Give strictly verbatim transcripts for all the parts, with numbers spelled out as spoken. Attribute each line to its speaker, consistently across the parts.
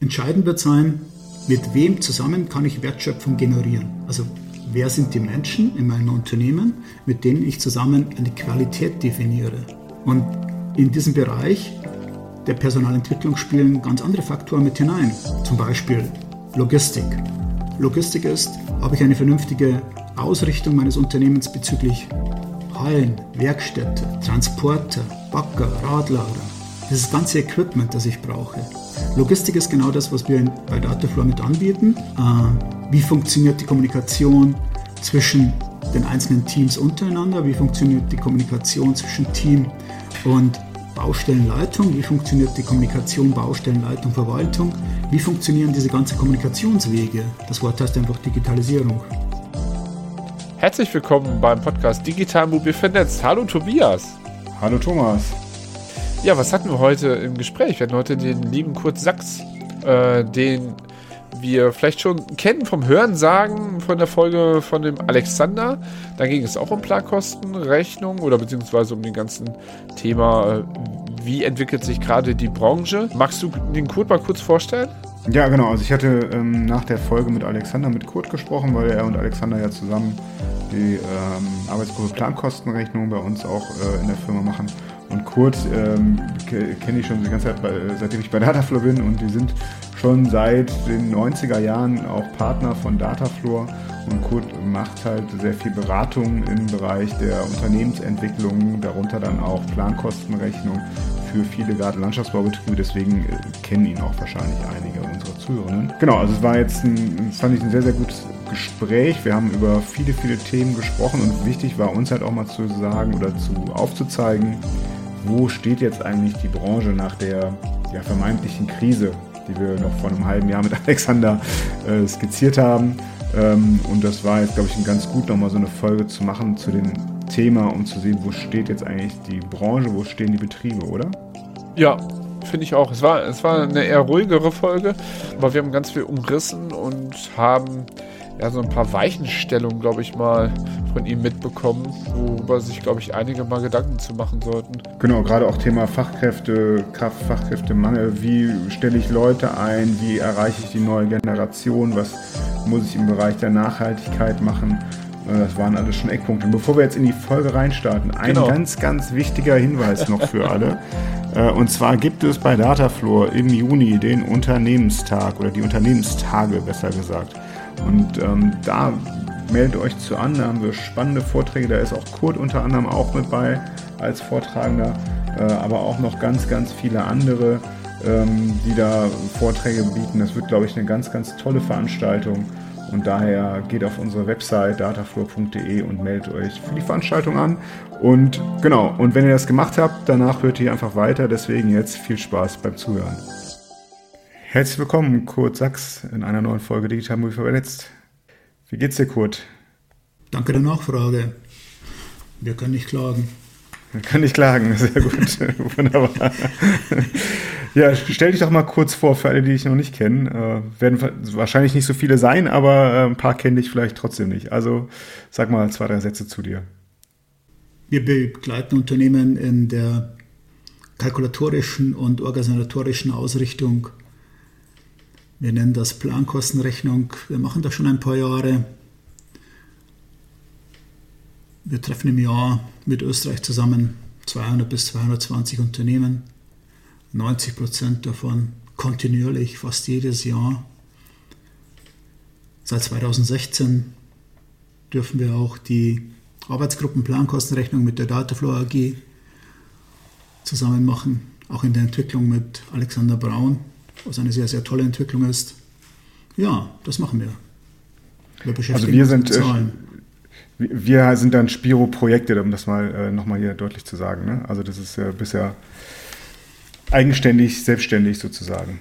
Speaker 1: Entscheidend wird sein, mit wem zusammen kann ich Wertschöpfung generieren. Also wer sind die Menschen in meinem Unternehmen, mit denen ich zusammen eine Qualität definiere. Und in diesem Bereich der Personalentwicklung spielen ganz andere Faktoren mit hinein. Zum Beispiel Logistik. Logistik ist, habe ich eine vernünftige Ausrichtung meines Unternehmens bezüglich Hallen, Werkstätte, Transporter, Bagger, Radlager. Das ganze Equipment, das ich brauche. Logistik ist genau das, was wir bei Datafloor mit anbieten. Äh, wie funktioniert die Kommunikation zwischen den einzelnen Teams untereinander? Wie funktioniert die Kommunikation zwischen Team und Baustellenleitung? Wie funktioniert die Kommunikation Baustellenleitung, Verwaltung? Wie funktionieren diese ganzen Kommunikationswege? Das Wort heißt einfach Digitalisierung.
Speaker 2: Herzlich willkommen beim Podcast Digital Mobil Vernetzt. Hallo Tobias.
Speaker 3: Hallo Thomas.
Speaker 2: Ja, was hatten wir heute im Gespräch? Wir hatten heute den lieben Kurt Sachs, äh, den wir vielleicht schon kennen vom Hörensagen von der Folge von dem Alexander. Da ging es auch um Plankostenrechnung oder beziehungsweise um den ganzen Thema, äh, wie entwickelt sich gerade die Branche. Magst du den Kurt mal kurz vorstellen?
Speaker 3: Ja, genau. Also ich hatte ähm, nach der Folge mit Alexander mit Kurt gesprochen, weil er und Alexander ja zusammen die ähm, Arbeitsgruppe Plankostenrechnung bei uns auch äh, in der Firma machen. Und Kurt ähm, ke- kenne ich schon die ganze Zeit, bei, seitdem ich bei Datafloor bin, und die sind schon seit den neunziger Jahren auch Partner von Datafloor. Und Kurt macht halt sehr viel Beratung im Bereich der Unternehmensentwicklung, darunter dann auch Plankostenrechnung für viele Garten- und Landschaftsbaubetriebe, deswegen äh, kennen ihn auch wahrscheinlich einige unserer Zuhörerinnen. Genau, also es war jetzt ein, fand ich ein sehr, sehr gutes Gespräch. Wir haben über viele, viele Themen gesprochen und wichtig war uns halt auch mal zu sagen oder zu aufzuzeigen, wo steht jetzt eigentlich die Branche nach der ja, vermeintlichen Krise, die wir noch vor einem halben Jahr mit Alexander äh, skizziert haben. Ähm, und das war jetzt, glaube ich, ganz gut, nochmal so eine Folge zu machen zu dem Thema, um zu sehen, wo steht jetzt eigentlich die Branche, wo stehen die Betriebe, oder?
Speaker 2: Ja, finde ich auch. Es war, es war eine eher ruhigere Folge, aber wir haben ganz viel umrissen und haben ja so ein paar Weichenstellungen, glaube ich, mal von ihm mitbekommen, worüber sich, glaube ich, einige mal Gedanken zu machen sollten.
Speaker 3: Genau, gerade auch Thema Fachkräfte, Kraft, Fachkräftemangel. Wie stelle ich Leute ein? Wie erreiche ich die neue Generation? Was muss ich im Bereich der Nachhaltigkeit machen? Das waren alles schon Eckpunkte. Und bevor wir jetzt in die Folge reinstarten, ein genau. ganz, ganz wichtiger Hinweis noch für alle. Und zwar gibt es bei Datafloor im Juni den Unternehmenstag oder die Unternehmenstage, besser gesagt. Und ähm, da meldet euch zu an, da haben wir spannende Vorträge, da ist auch Kurt unter anderem auch mit bei als Vortragender, äh, aber auch noch ganz, ganz viele andere, ähm, die da Vorträge bieten. Das wird, glaube ich, eine ganz, ganz tolle Veranstaltung. Und daher geht auf unsere Website datafloor punkt de und meldet euch für die Veranstaltung an. Und genau, und wenn ihr das gemacht habt, danach hört ihr einfach weiter. Deswegen jetzt viel Spaß beim Zuhören. Herzlich willkommen, Kurt Sachs, in einer neuen Folge Digital Mobil Vernetzt. Wie geht's dir, Kurt?
Speaker 1: Danke der Nachfrage. Wir können nicht klagen.
Speaker 3: Wir können nicht klagen, sehr gut. Wunderbar. Ja, stell dich doch mal kurz vor, für alle, die dich noch nicht kennen. Äh, werden wahrscheinlich nicht so viele sein, aber äh, ein paar kennen dich vielleicht trotzdem nicht. Also sag mal zwei, drei Sätze zu dir.
Speaker 1: Wir begleiten Unternehmen in der kalkulatorischen und organisatorischen Ausrichtung. Wir nennen das Plankostenrechnung. Wir machen das schon ein paar Jahre. Wir treffen im Jahr mit Österreich zusammen zweihundert bis zweihundertzwanzig Unternehmen. neunzig Prozent davon kontinuierlich, fast jedes Jahr. Seit zweitausendsechzehn dürfen wir auch die Arbeitsgruppen Plankostenrechnung mit der Datafloor A G zusammen machen. Auch in der Entwicklung mit Alexander Braun, was eine sehr, sehr tolle Entwicklung ist. Ja, das machen wir. Wir beschäftigen
Speaker 3: also wir
Speaker 1: uns
Speaker 3: sind,
Speaker 1: mit Zahlen.
Speaker 3: Äh, wir sind dann Spiro-Projekte, um das mal äh, nochmal hier deutlich zu sagen. Ne? Also das ist äh, bisher eigenständig, selbstständig sozusagen.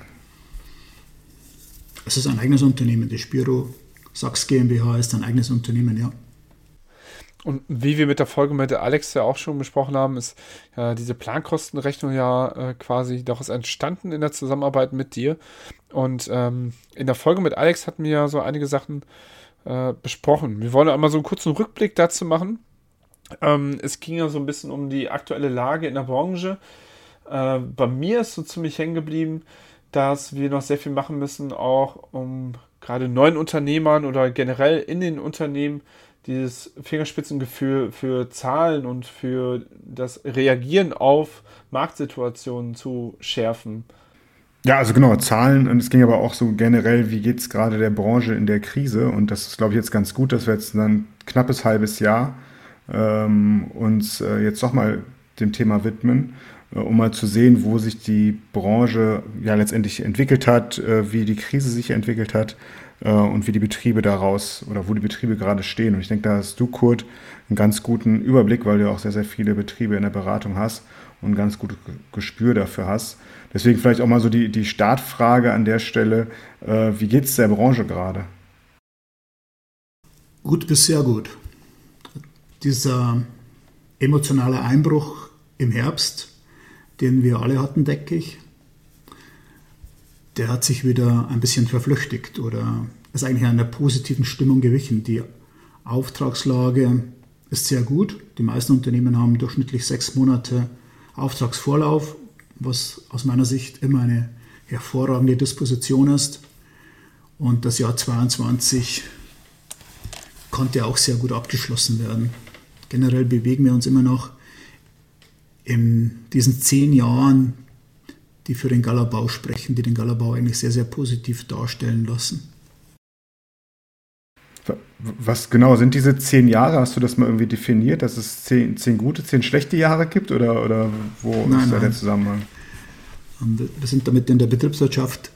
Speaker 1: Es ist ein eigenes Unternehmen. Die Spiro Sachs GmbH ist ein eigenes Unternehmen, ja.
Speaker 2: Und wie wir mit der Folge mit der Alex ja auch schon besprochen haben, ist ja diese Plankostenrechnung ja äh, quasi daraus entstanden in der Zusammenarbeit mit dir. Und ähm, in der Folge mit Alex hatten wir ja so einige Sachen äh, besprochen. Wir wollen einmal so einen kurzen Rückblick dazu machen. Ähm, es ging ja so ein bisschen um die aktuelle Lage in der Branche. Äh, bei mir ist so ziemlich hängen geblieben, dass wir noch sehr viel machen müssen, auch um gerade neuen Unternehmern oder generell in den Unternehmen dieses Fingerspitzengefühl für Zahlen und für das Reagieren auf Marktsituationen zu schärfen.
Speaker 3: Ja, also genau, Zahlen, und es ging aber auch so generell, wie geht es gerade der Branche in der Krise, und das ist, glaube ich, jetzt ganz gut, dass wir jetzt ein knappes halbes Jahr ähm, uns äh, jetzt doch mal dem Thema widmen, äh, um mal zu sehen, wo sich die Branche ja letztendlich entwickelt hat, äh, wie die Krise sich entwickelt hat äh, und wie die Betriebe daraus oder wo die Betriebe gerade stehen. Und ich denke, da hast du, Kurt, einen ganz guten Überblick, weil du auch sehr, sehr viele Betriebe in der Beratung hast und ein ganz gutes Gespür dafür hast. Deswegen vielleicht auch mal so die, die Startfrage an der Stelle, äh, wie geht es der Branche gerade?
Speaker 1: Gut bis sehr gut. Dieser emotionale Einbruch im Herbst, den wir alle hatten, denke ich, der hat sich wieder ein bisschen verflüchtigt oder ist eigentlich einer positiven Stimmung gewichen. Die Auftragslage ist sehr gut. Die meisten Unternehmen haben durchschnittlich sechs Monate Auftragsvorlauf, was aus meiner Sicht immer eine hervorragende Disposition ist. Und das Jahr zweiundzwanzig konnte auch sehr gut abgeschlossen werden. Generell bewegen wir uns immer noch in diesen zehn Jahren, die für den Galabau sprechen, die den Galabau eigentlich sehr, sehr positiv darstellen lassen.
Speaker 3: Was genau sind diese zehn Jahre? Hast du das mal irgendwie definiert, dass es zehn, zehn gute, zehn schlechte Jahre gibt? Oder, oder wo
Speaker 1: nein,
Speaker 3: ist da
Speaker 1: nein.
Speaker 3: der Zusammenhang?
Speaker 1: Wir sind damit in der Betriebswirtschaft.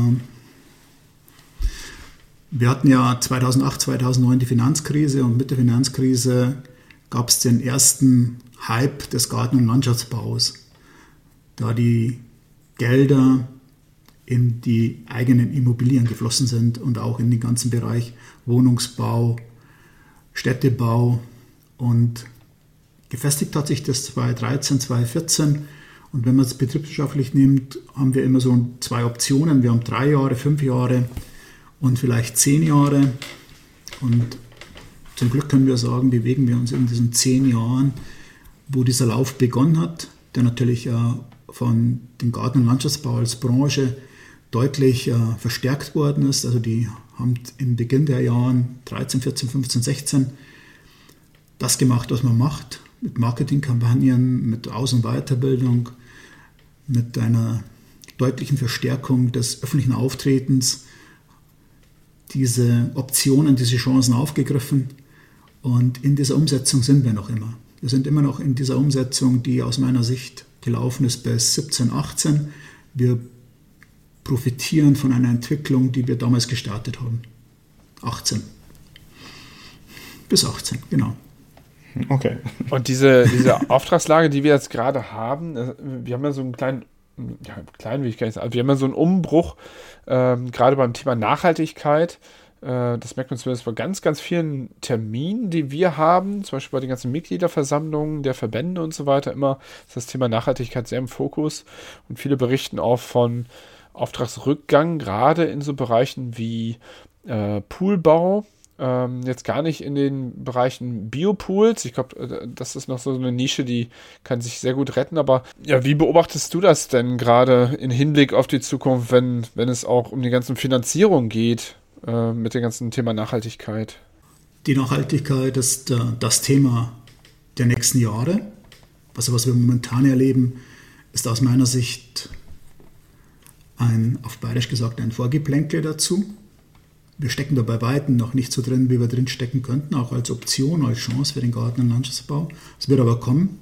Speaker 1: Wir hatten ja zweitausendacht, zweitausendneun die Finanzkrise, und mit der Finanzkrise gab es den ersten Hype des Garten- und Landschaftsbaus, da die Gelder in die eigenen Immobilien geflossen sind und auch in den ganzen Bereich Wohnungsbau, Städtebau, und gefestigt hat sich das zweitausenddreizehn, zweitausendvierzehn, und wenn man es betriebswirtschaftlich nimmt, haben wir immer so zwei Optionen. Wir haben drei Jahre, fünf Jahre und vielleicht zehn Jahre, und zum Glück können wir sagen, bewegen wir uns in diesen zehn Jahren, wo dieser Lauf begonnen hat, der natürlich äh, von dem Garten- und Landschaftsbau als Branche deutlich äh, verstärkt worden ist. Also die haben im Beginn der Jahren dreizehn, vierzehn, fünfzehn, sechzehn das gemacht, was man macht, mit Marketingkampagnen, mit Aus- und Weiterbildung, mit einer deutlichen Verstärkung des öffentlichen Auftretens, diese Optionen, diese Chancen aufgegriffen, und in dieser Umsetzung sind wir noch immer. Wir sind immer noch in dieser Umsetzung, die aus meiner Sicht gelaufen ist bis siebzehn, achtzehn. Wir profitieren von einer Entwicklung, die wir damals gestartet haben. achtzehn. Bis achtzehn, genau.
Speaker 3: Okay.
Speaker 2: Und diese, diese Auftragslage, die wir jetzt gerade haben, wir haben ja so einen kleinen, ja, klein will ich gar nicht sagen, wir haben ja so einen Umbruch, ähm, gerade beim Thema Nachhaltigkeit. Äh, das merkt man zumindest bei ganz, ganz vielen Terminen, die wir haben, zum Beispiel bei den ganzen Mitgliederversammlungen der Verbände und so weiter, immer ist das Thema Nachhaltigkeit sehr im Fokus, und viele berichten auch von Auftragsrückgang, gerade in so Bereichen wie äh, Poolbau. Ähm, jetzt gar nicht in den Bereichen Biopools. Ich glaube, das ist noch so eine Nische, die kann sich sehr gut retten. Aber ja, wie beobachtest du das denn gerade im Hinblick auf die Zukunft, wenn, wenn es auch um die ganzen Finanzierungen geht äh, mit dem ganzen Thema Nachhaltigkeit?
Speaker 1: Die Nachhaltigkeit ist äh, das Thema der nächsten Jahre. Also was wir momentan erleben, ist aus meiner Sicht ein, auf Bayerisch gesagt, ein Vorgeplänkel dazu. Wir stecken da bei Weitem noch nicht so drin, wie wir drin stecken könnten, auch als Option, als Chance für den Garten- und Landschaftsbau. Es wird aber kommen.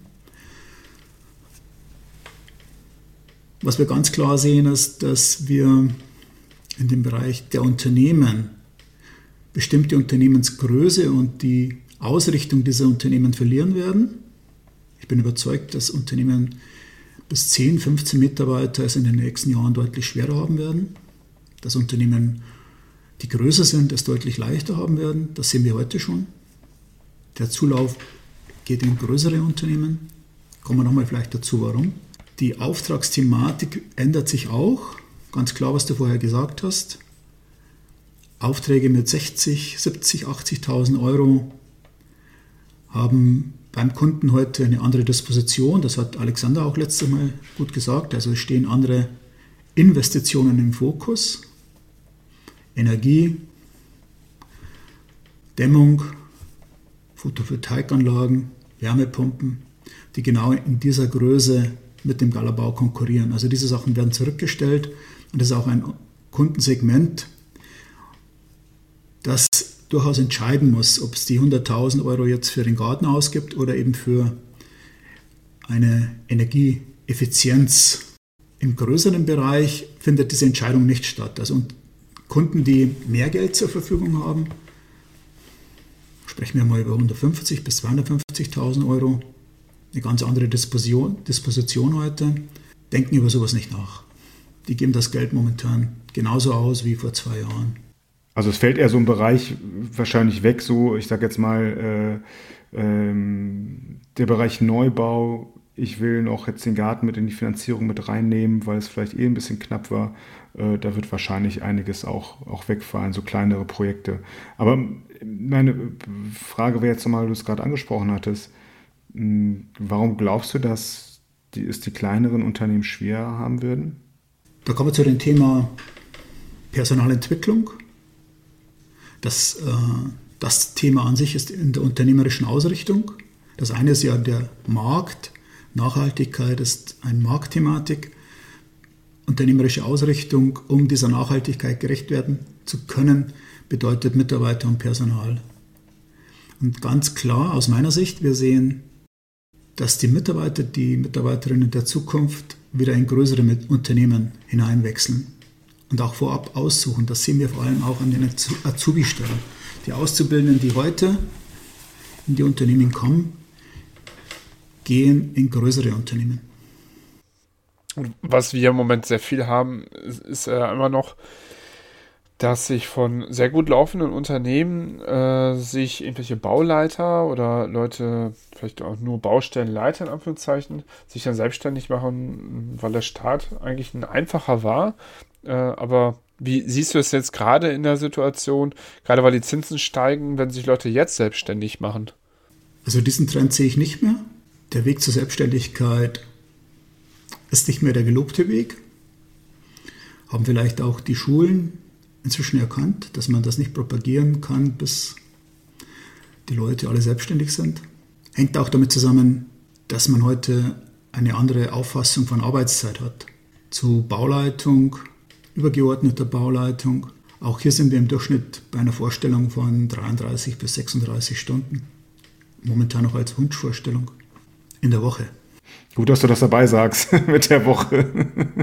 Speaker 1: Was wir ganz klar sehen, ist, dass wir in dem Bereich der Unternehmen bestimmte Unternehmensgröße und die Ausrichtung dieser Unternehmen verlieren werden. Ich bin überzeugt, dass Unternehmen bis zehn, fünfzehn Mitarbeiter es in den nächsten Jahren deutlich schwerer haben werden. Dass Unternehmen, die größer sind, es deutlich leichter haben werden. Das sehen wir heute schon. Der Zulauf geht in größere Unternehmen. Kommen wir nochmal vielleicht dazu, warum. Die Auftragsthematik ändert sich auch. Ganz klar, was du vorher gesagt hast. Aufträge mit sechzig, siebzig, achtzigtausend Euro haben beim Kunden heute eine andere Disposition. Das hat Alexander auch letztes Mal gut gesagt. Also es stehen andere Investitionen im Fokus, Energie, Dämmung, Photovoltaikanlagen, Wärmepumpen, die genau in dieser Größe mit dem Galabau konkurrieren. Also diese Sachen werden zurückgestellt und das ist auch ein Kundensegment, das durchaus entscheiden muss, ob es die hunderttausend Euro jetzt für den Garten ausgibt oder eben für eine Energieeffizienz. Im größeren Bereich findet diese Entscheidung nicht statt. Also Kunden, die mehr Geld zur Verfügung haben, sprechen wir mal über hundertfünfzigtausend bis zweihundertfünfzigtausend Euro, eine ganz andere Disposition, Disposition heute, denken über sowas nicht nach. Die geben das Geld momentan genauso aus wie vor zwei Jahren.
Speaker 3: Also es fällt eher so ein Bereich wahrscheinlich weg, so ich sage jetzt mal äh, ähm, der Bereich Neubau. Ich will noch jetzt den Garten mit in die Finanzierung mit reinnehmen, weil es vielleicht eh ein bisschen knapp war. Äh, da wird wahrscheinlich einiges auch, auch wegfallen, so kleinere Projekte. Aber meine Frage wäre jetzt nochmal, du es gerade angesprochen hattest, warum glaubst du, dass die, es die kleineren Unternehmen schwerer haben würden?
Speaker 1: Da kommen wir zu dem Thema Personalentwicklung. Das, äh, das Thema an sich ist in der unternehmerischen Ausrichtung. Das eine ist ja der Markt. Nachhaltigkeit ist eine Marktthematik. Unternehmerische Ausrichtung, um dieser Nachhaltigkeit gerecht werden zu können, bedeutet Mitarbeiter und Personal. Und ganz klar aus meiner Sicht, wir sehen, dass die Mitarbeiter, die Mitarbeiterinnen der Zukunft wieder in größere Unternehmen hineinwechseln und auch vorab aussuchen. Das sehen wir vor allem auch an den Azubi-Stellen. Die Auszubildenden, die heute in die Unternehmen kommen, gehen in größere Unternehmen.
Speaker 2: Was wir im Moment sehr viel haben, ist, ist äh, immer noch, dass sich von sehr gut laufenden Unternehmen äh, sich irgendwelche Bauleiter oder Leute, vielleicht auch nur Baustellenleiter in Anführungszeichen, sich dann selbstständig machen, weil der Start eigentlich ein einfacher war. Äh, aber wie siehst du es jetzt gerade in der Situation, gerade weil die Zinsen steigen, wenn sich Leute jetzt selbstständig machen?
Speaker 1: Also diesen Trend sehe ich nicht mehr. Der Weg zur Selbstständigkeit ist nicht mehr der gelobte Weg. Haben vielleicht auch die Schulen inzwischen erkannt, dass man das nicht propagieren kann, bis die Leute alle selbstständig sind. Hängt auch damit zusammen, dass man heute eine andere Auffassung von Arbeitszeit hat. Zu Bauleitung, übergeordneter Bauleitung. Auch hier sind wir im Durchschnitt bei einer Vorstellung von dreiunddreißig bis sechsunddreißig Stunden. Momentan noch als Wunschvorstellung in der Woche.
Speaker 3: Gut, dass du das dabei sagst mit der Woche.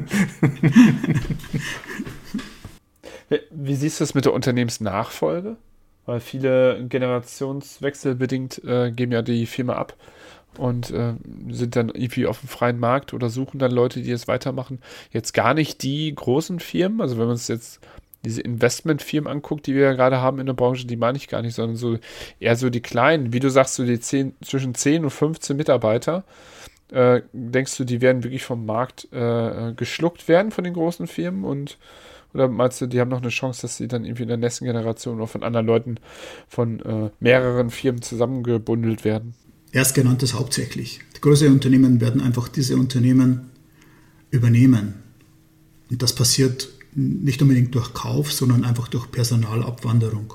Speaker 2: Wie siehst du es mit der Unternehmensnachfolge? Weil viele generationswechselbedingt äh, geben ja die Firma ab und äh, sind dann irgendwie auf dem freien Markt oder suchen dann Leute, die es weitermachen. Jetzt gar nicht die großen Firmen, also wenn man uns jetzt diese Investmentfirmen anguckt, die wir ja gerade haben in der Branche, die meine ich gar nicht, sondern so eher so die kleinen, wie du sagst, so die zehn, zwischen zehn und fünfzehn Mitarbeiter. Äh, denkst du, die werden wirklich vom Markt äh, geschluckt werden von den großen Firmen und oder meinst du, die haben noch eine Chance, dass sie dann irgendwie in der nächsten Generation oder von anderen Leuten von äh, mehreren Firmen zusammengebundelt werden?
Speaker 1: Erstgenanntes hauptsächlich. Die größeren Unternehmen werden einfach diese Unternehmen übernehmen. Und das passiert nicht unbedingt durch Kauf, sondern einfach durch Personalabwanderung.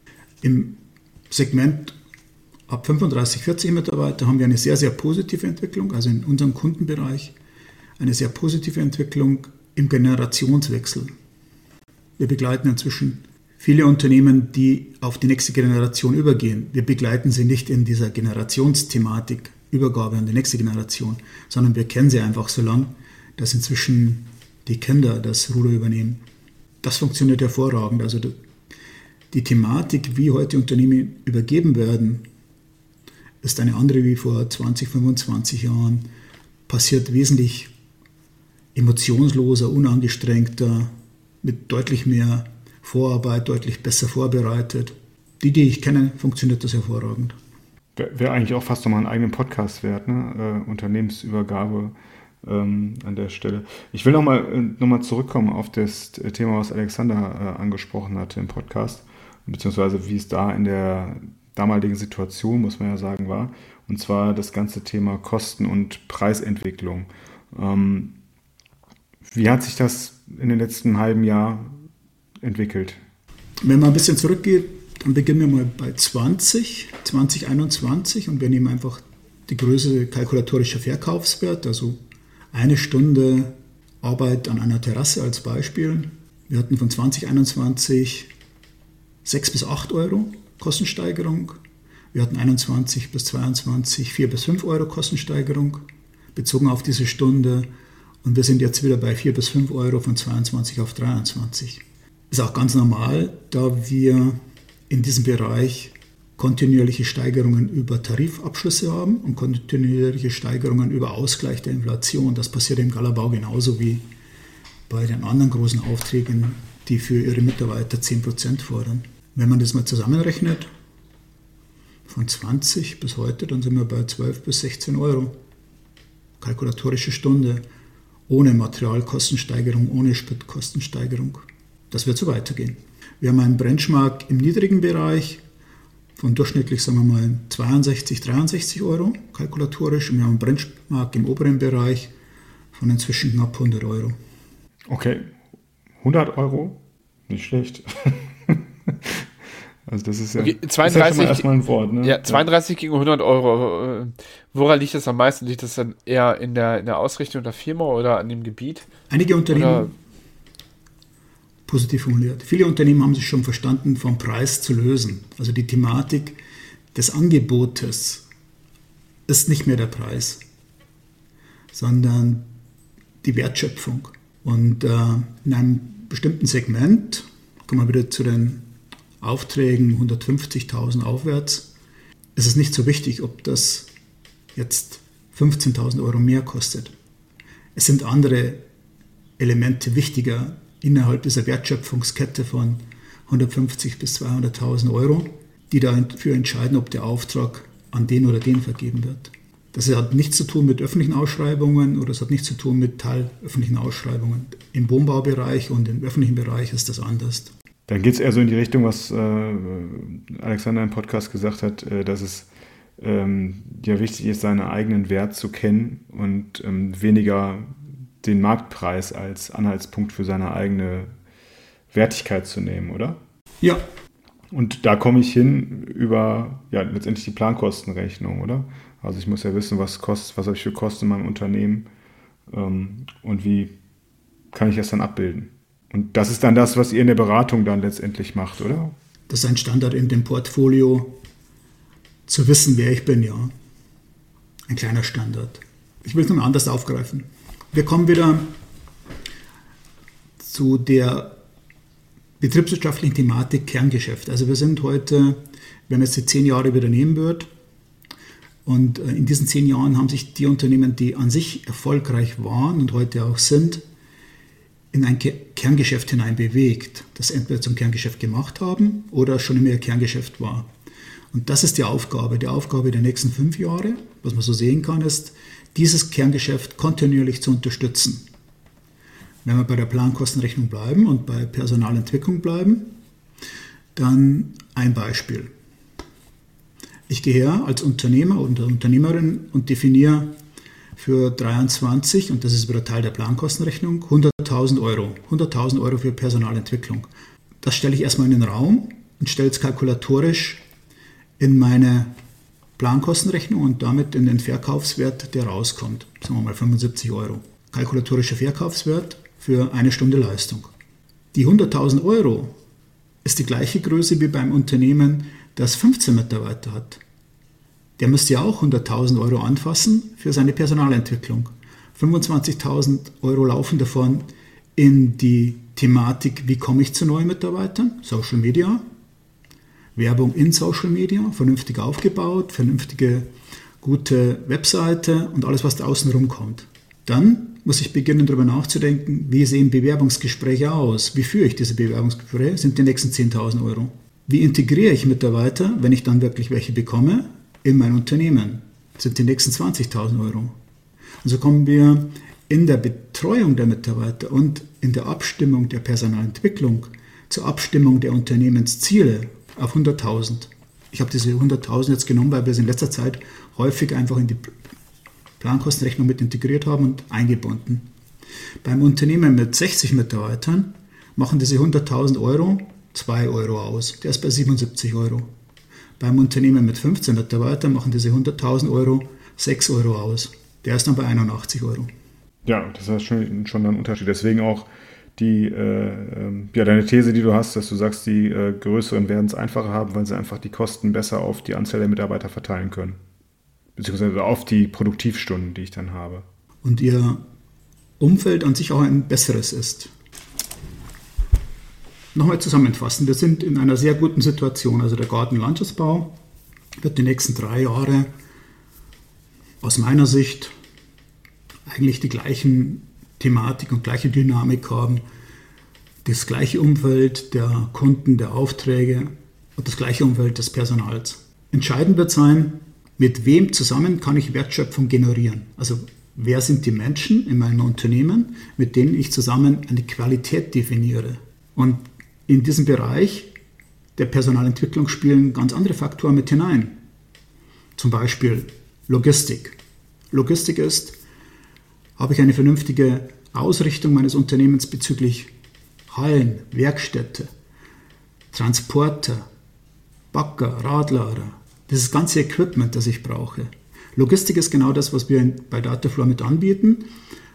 Speaker 1: Im Segment ab fünfunddreißig, vierzig Mitarbeiter haben wir eine sehr, sehr positive Entwicklung, also in unserem Kundenbereich eine sehr positive Entwicklung im Generationswechsel. Wir begleiten inzwischen viele Unternehmen, die auf die nächste Generation übergehen. Wir begleiten sie nicht in dieser Generationsthematik, Übergabe an die nächste Generation, sondern wir kennen sie einfach so lange, dass inzwischen die Kinder das Ruder übernehmen. Das funktioniert hervorragend. Also die Thematik, wie heute Unternehmen übergeben werden, ist eine andere wie vor zwanzig, fünfundzwanzig Jahren. Passiert wesentlich emotionsloser, unangestrengter, mit deutlich mehr Vorarbeit, deutlich besser vorbereitet. Die, die ich kenne, funktioniert das hervorragend.
Speaker 3: Wäre eigentlich auch fast nochmal einen eigenen Podcast wert, ne? Äh, Unternehmensübergabe ähm, an der Stelle. Ich will nochmal noch mal zurückkommen auf das Thema, was Alexander äh, angesprochen hatte im Podcast, beziehungsweise wie es da in der damaligen Situation, muss man ja sagen, war. Und zwar das ganze Thema Kosten- und Preisentwicklung. Ähm, wie hat sich das in den letzten halben Jahr entwickelt?
Speaker 1: Wenn man ein bisschen zurückgeht, dann beginnen wir mal bei zwanzig, zwanzig einundzwanzig und wir nehmen einfach die Größe kalkulatorischer Verkaufswert, also eine Stunde Arbeit an einer Terrasse als Beispiel. Wir hatten von zwanzig einundzwanzig sechs bis acht Euro Kostensteigerung. Wir hatten einundzwanzig bis zweiundzwanzig vier bis fünf Euro Kostensteigerung bezogen auf diese Stunde. Und wir sind jetzt wieder bei vier bis fünf Euro von zweiundzwanzig auf dreiundzwanzig. Ist auch ganz normal, da wir in diesem Bereich kontinuierliche Steigerungen über Tarifabschlüsse haben und kontinuierliche Steigerungen über Ausgleich der Inflation. Das passiert im Galerbau genauso wie bei den anderen großen Aufträgen, die für ihre Mitarbeiter zehn Prozent fordern. Wenn man das mal zusammenrechnet, von zwanzig bis heute, dann sind wir bei zwölf bis sechzehn Euro. Kalkulatorische Stunde, ohne Materialkostensteigerung, ohne Spritkostensteigerung. Das wird so weitergehen. Wir haben einen Benchmark im niedrigen Bereich von durchschnittlich, sagen wir mal, zweiundsechzig, dreiundsechzig Euro kalkulatorisch. Und wir haben einen Benchmark im oberen Bereich von inzwischen knapp hundert Euro.
Speaker 3: Okay, hundert Euro? Nicht schlecht. Also das ist ja,
Speaker 2: okay, zweiunddreißig,
Speaker 3: ist ja schon mal erstmal ein Wort. Ne?
Speaker 2: Ja, zweiunddreißig ja. Gegen hundert Euro. Woran liegt das am meisten? Liegt das dann eher in der, in der Ausrichtung der Firma oder an dem Gebiet?
Speaker 1: Einige Unternehmen,
Speaker 2: oder?
Speaker 1: Positiv formuliert, viele Unternehmen haben sich schon verstanden, vom Preis zu lösen. Also die Thematik des Angebotes ist nicht mehr der Preis, sondern die Wertschöpfung. Und äh, in einem bestimmten Segment, kommen wir wieder zu den Aufträgen hundertfünfzigtausend aufwärts, ist es nicht so wichtig, ob das jetzt fünfzehntausend Euro mehr kostet. Es sind andere Elemente wichtiger innerhalb dieser Wertschöpfungskette von hundertfünfzig bis zweihunderttausend Euro, die dafür entscheiden, ob der Auftrag an den oder den vergeben wird. Das hat nichts zu tun mit öffentlichen Ausschreibungen oder es hat nichts zu tun mit teilöffentlichen Ausschreibungen. Im Wohnbaubereich und im öffentlichen Bereich ist das anders.
Speaker 3: Dann geht es eher so in die Richtung, was äh, Alexander im Podcast gesagt hat, äh, dass es ähm, ja wichtig ist, seinen eigenen Wert zu kennen und ähm, weniger den Marktpreis als Anhaltspunkt für seine eigene Wertigkeit zu nehmen, oder?
Speaker 1: Ja.
Speaker 3: Und da komme ich hin über ja letztendlich die Plankostenrechnung, oder? Also ich muss ja wissen, was kostet, was habe ich für Kosten in meinem Unternehmen ähm, und wie kann ich das dann abbilden? Und das ist dann das, was ihr in der Beratung dann letztendlich macht, oder?
Speaker 1: Das ist ein Standard in dem Portfolio, zu wissen, wer ich bin, ja. Ein kleiner Standard. Ich will es nochmal anders aufgreifen. Wir kommen wieder zu der betriebswirtschaftlichen Thematik Kerngeschäft. Also wir sind heute, wenn man jetzt die zehn Jahre wieder nehmen wird, und in diesen zehn Jahren haben sich die Unternehmen, die an sich erfolgreich waren und heute auch sind, in ein Kerngeschäft hinein bewegt, das entweder zum Kerngeschäft gemacht haben oder schon immer ihr Kerngeschäft war. Und das ist die Aufgabe. Die Aufgabe der nächsten fünf Jahre, was man so sehen kann, ist, dieses Kerngeschäft kontinuierlich zu unterstützen. Wenn wir bei der Plankostenrechnung bleiben und bei Personalentwicklung bleiben, dann ein Beispiel. Ich gehe her als Unternehmer oder Unternehmerin und definiere für dreiundzwanzig, und das ist wieder Teil der Plankostenrechnung, hunderttausend Euro. hunderttausend Euro für Personalentwicklung. Das stelle ich erstmal in den Raum und stelle es kalkulatorisch in meine Plankostenrechnung und damit in den Verkaufswert, der rauskommt. Sagen wir mal fünfundsiebzig Euro. Kalkulatorischer Verkaufswert für eine Stunde Leistung. Die hunderttausend Euro ist die gleiche Größe wie beim Unternehmen, das fünfzehn Mitarbeiter hat. Der müsste ja auch hunderttausend Euro anfassen für seine Personalentwicklung. fünfundzwanzigtausend Euro laufen davon in die Thematik, wie komme ich zu neuen Mitarbeitern, Social Media, Werbung in Social Media, vernünftig aufgebaut, vernünftige, gute Webseite und alles, was da außen rumkommt. Dann muss ich beginnen, darüber nachzudenken, wie sehen Bewerbungsgespräche aus? Wie führe ich diese Bewerbungsgespräche? Sind die nächsten zehntausend Euro. Wie integriere ich Mitarbeiter, wenn ich dann wirklich welche bekomme, in mein Unternehmen? Sind die nächsten zwanzigtausend Euro. Und so kommen wir in der Betreuung der Mitarbeiter und in der Abstimmung der Personalentwicklung zur Abstimmung der Unternehmensziele auf hunderttausend. Ich habe diese hunderttausend jetzt genommen, weil wir es in letzter Zeit häufig einfach in die Plankostenrechnung mit integriert haben und eingebunden. Beim Unternehmen mit sechzig Mitarbeitern machen diese hunderttausend Euro zwei Euro aus. Der ist bei siebenundsiebzig Euro. Beim Unternehmen mit fünfzehn Mitarbeitern machen diese hunderttausend Euro sechs Euro aus. Der ist dann bei einundachtzig Euro.
Speaker 3: Ja, das ist schon, schon ein Unterschied. Deswegen auch die, äh, ja, deine These, die du hast, dass du sagst, die äh, Größeren werden es einfacher haben, weil sie einfach die Kosten besser auf die Anzahl der Mitarbeiter verteilen können. Beziehungsweise auf die Produktivstunden, die ich dann habe.
Speaker 1: Und ihr Umfeld an sich auch ein besseres ist. Nochmal zusammenfassen, wir sind in einer sehr guten Situation. Also der Gartenlandschaftsbau wird die nächsten drei Jahre aus meiner Sicht eigentlich die gleichen Thematik und gleiche Dynamik haben, das gleiche Umfeld der Kunden, der Aufträge und das gleiche Umfeld des Personals. Entscheidend wird sein, mit wem zusammen kann ich Wertschöpfung generieren. Also wer sind die Menschen in meinem Unternehmen, mit denen ich zusammen eine Qualität definiere. Und in diesem Bereich der Personalentwicklung spielen ganz andere Faktoren mit hinein. Zum Beispiel Logistik. Logistik ist, habe ich eine vernünftige Ausrichtung meines Unternehmens bezüglich Hallen, Werkstätte, Transporter, Bagger, Radlader, dieses ganze Equipment, das ich brauche. Logistik ist genau das, was wir bei Dataflow mit anbieten.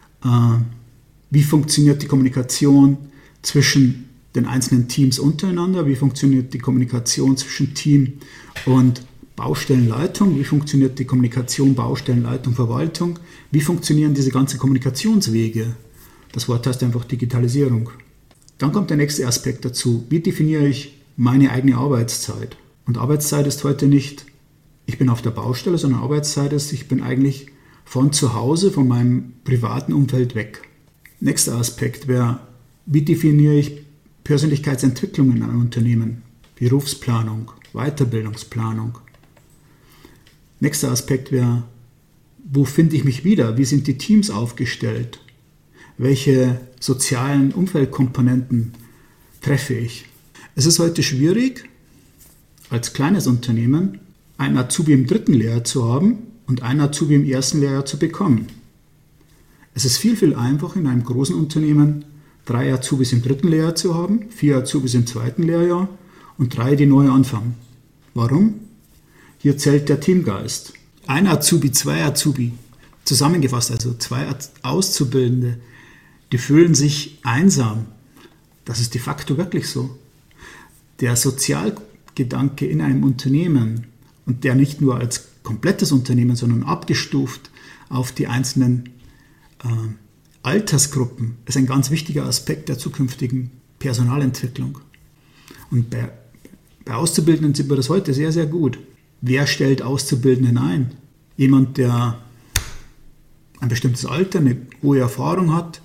Speaker 1: Wie funktioniert die Kommunikation zwischen den einzelnen Teams untereinander? Wie funktioniert die Kommunikation zwischen Team und Baustellenleitung? Wie funktioniert die Kommunikation Baustellenleitung, Verwaltung? Wie funktionieren diese ganzen Kommunikationswege? Das Wort heißt einfach Digitalisierung. Dann kommt der nächste Aspekt dazu. Wie definiere ich meine eigene Arbeitszeit? Und Arbeitszeit ist heute nicht, ich bin auf der Baustelle, sondern Arbeitszeit ist, ich bin eigentlich von zu Hause, von meinem privaten Umfeld weg. Nächster Aspekt wäre, wie definiere ich Persönlichkeitsentwicklung in einem Unternehmen? Berufsplanung, Weiterbildungsplanung. Nächster Aspekt wäre, wo finde ich mich wieder? Wie sind die Teams aufgestellt? Welche sozialen Umfeldkomponenten treffe ich? Es ist heute schwierig, als kleines Unternehmen einen Azubi im dritten Lehrjahr zu haben und einen Azubi im ersten Lehrjahr zu bekommen. Es ist viel, viel einfacher in einem großen Unternehmen, drei Azubis im dritten Lehrjahr zu haben, vier Azubis im zweiten Lehrjahr und drei, die neu anfangen. Warum? Hier zählt der Teamgeist. Ein Azubi, zwei Azubi, zusammengefasst, also zwei Auszubildende, die fühlen sich einsam. Das ist de facto wirklich so. Der Sozialgedanke in einem Unternehmen und der nicht nur als komplettes Unternehmen, sondern abgestuft auf die einzelnen äh, Altersgruppen ist ein ganz wichtiger Aspekt der zukünftigen Personalentwicklung. Und bei, bei Auszubildenden sieht man das heute sehr, sehr gut. Wer stellt Auszubildenden ein? Jemand, der ein bestimmtes Alter, eine hohe Erfahrung hat,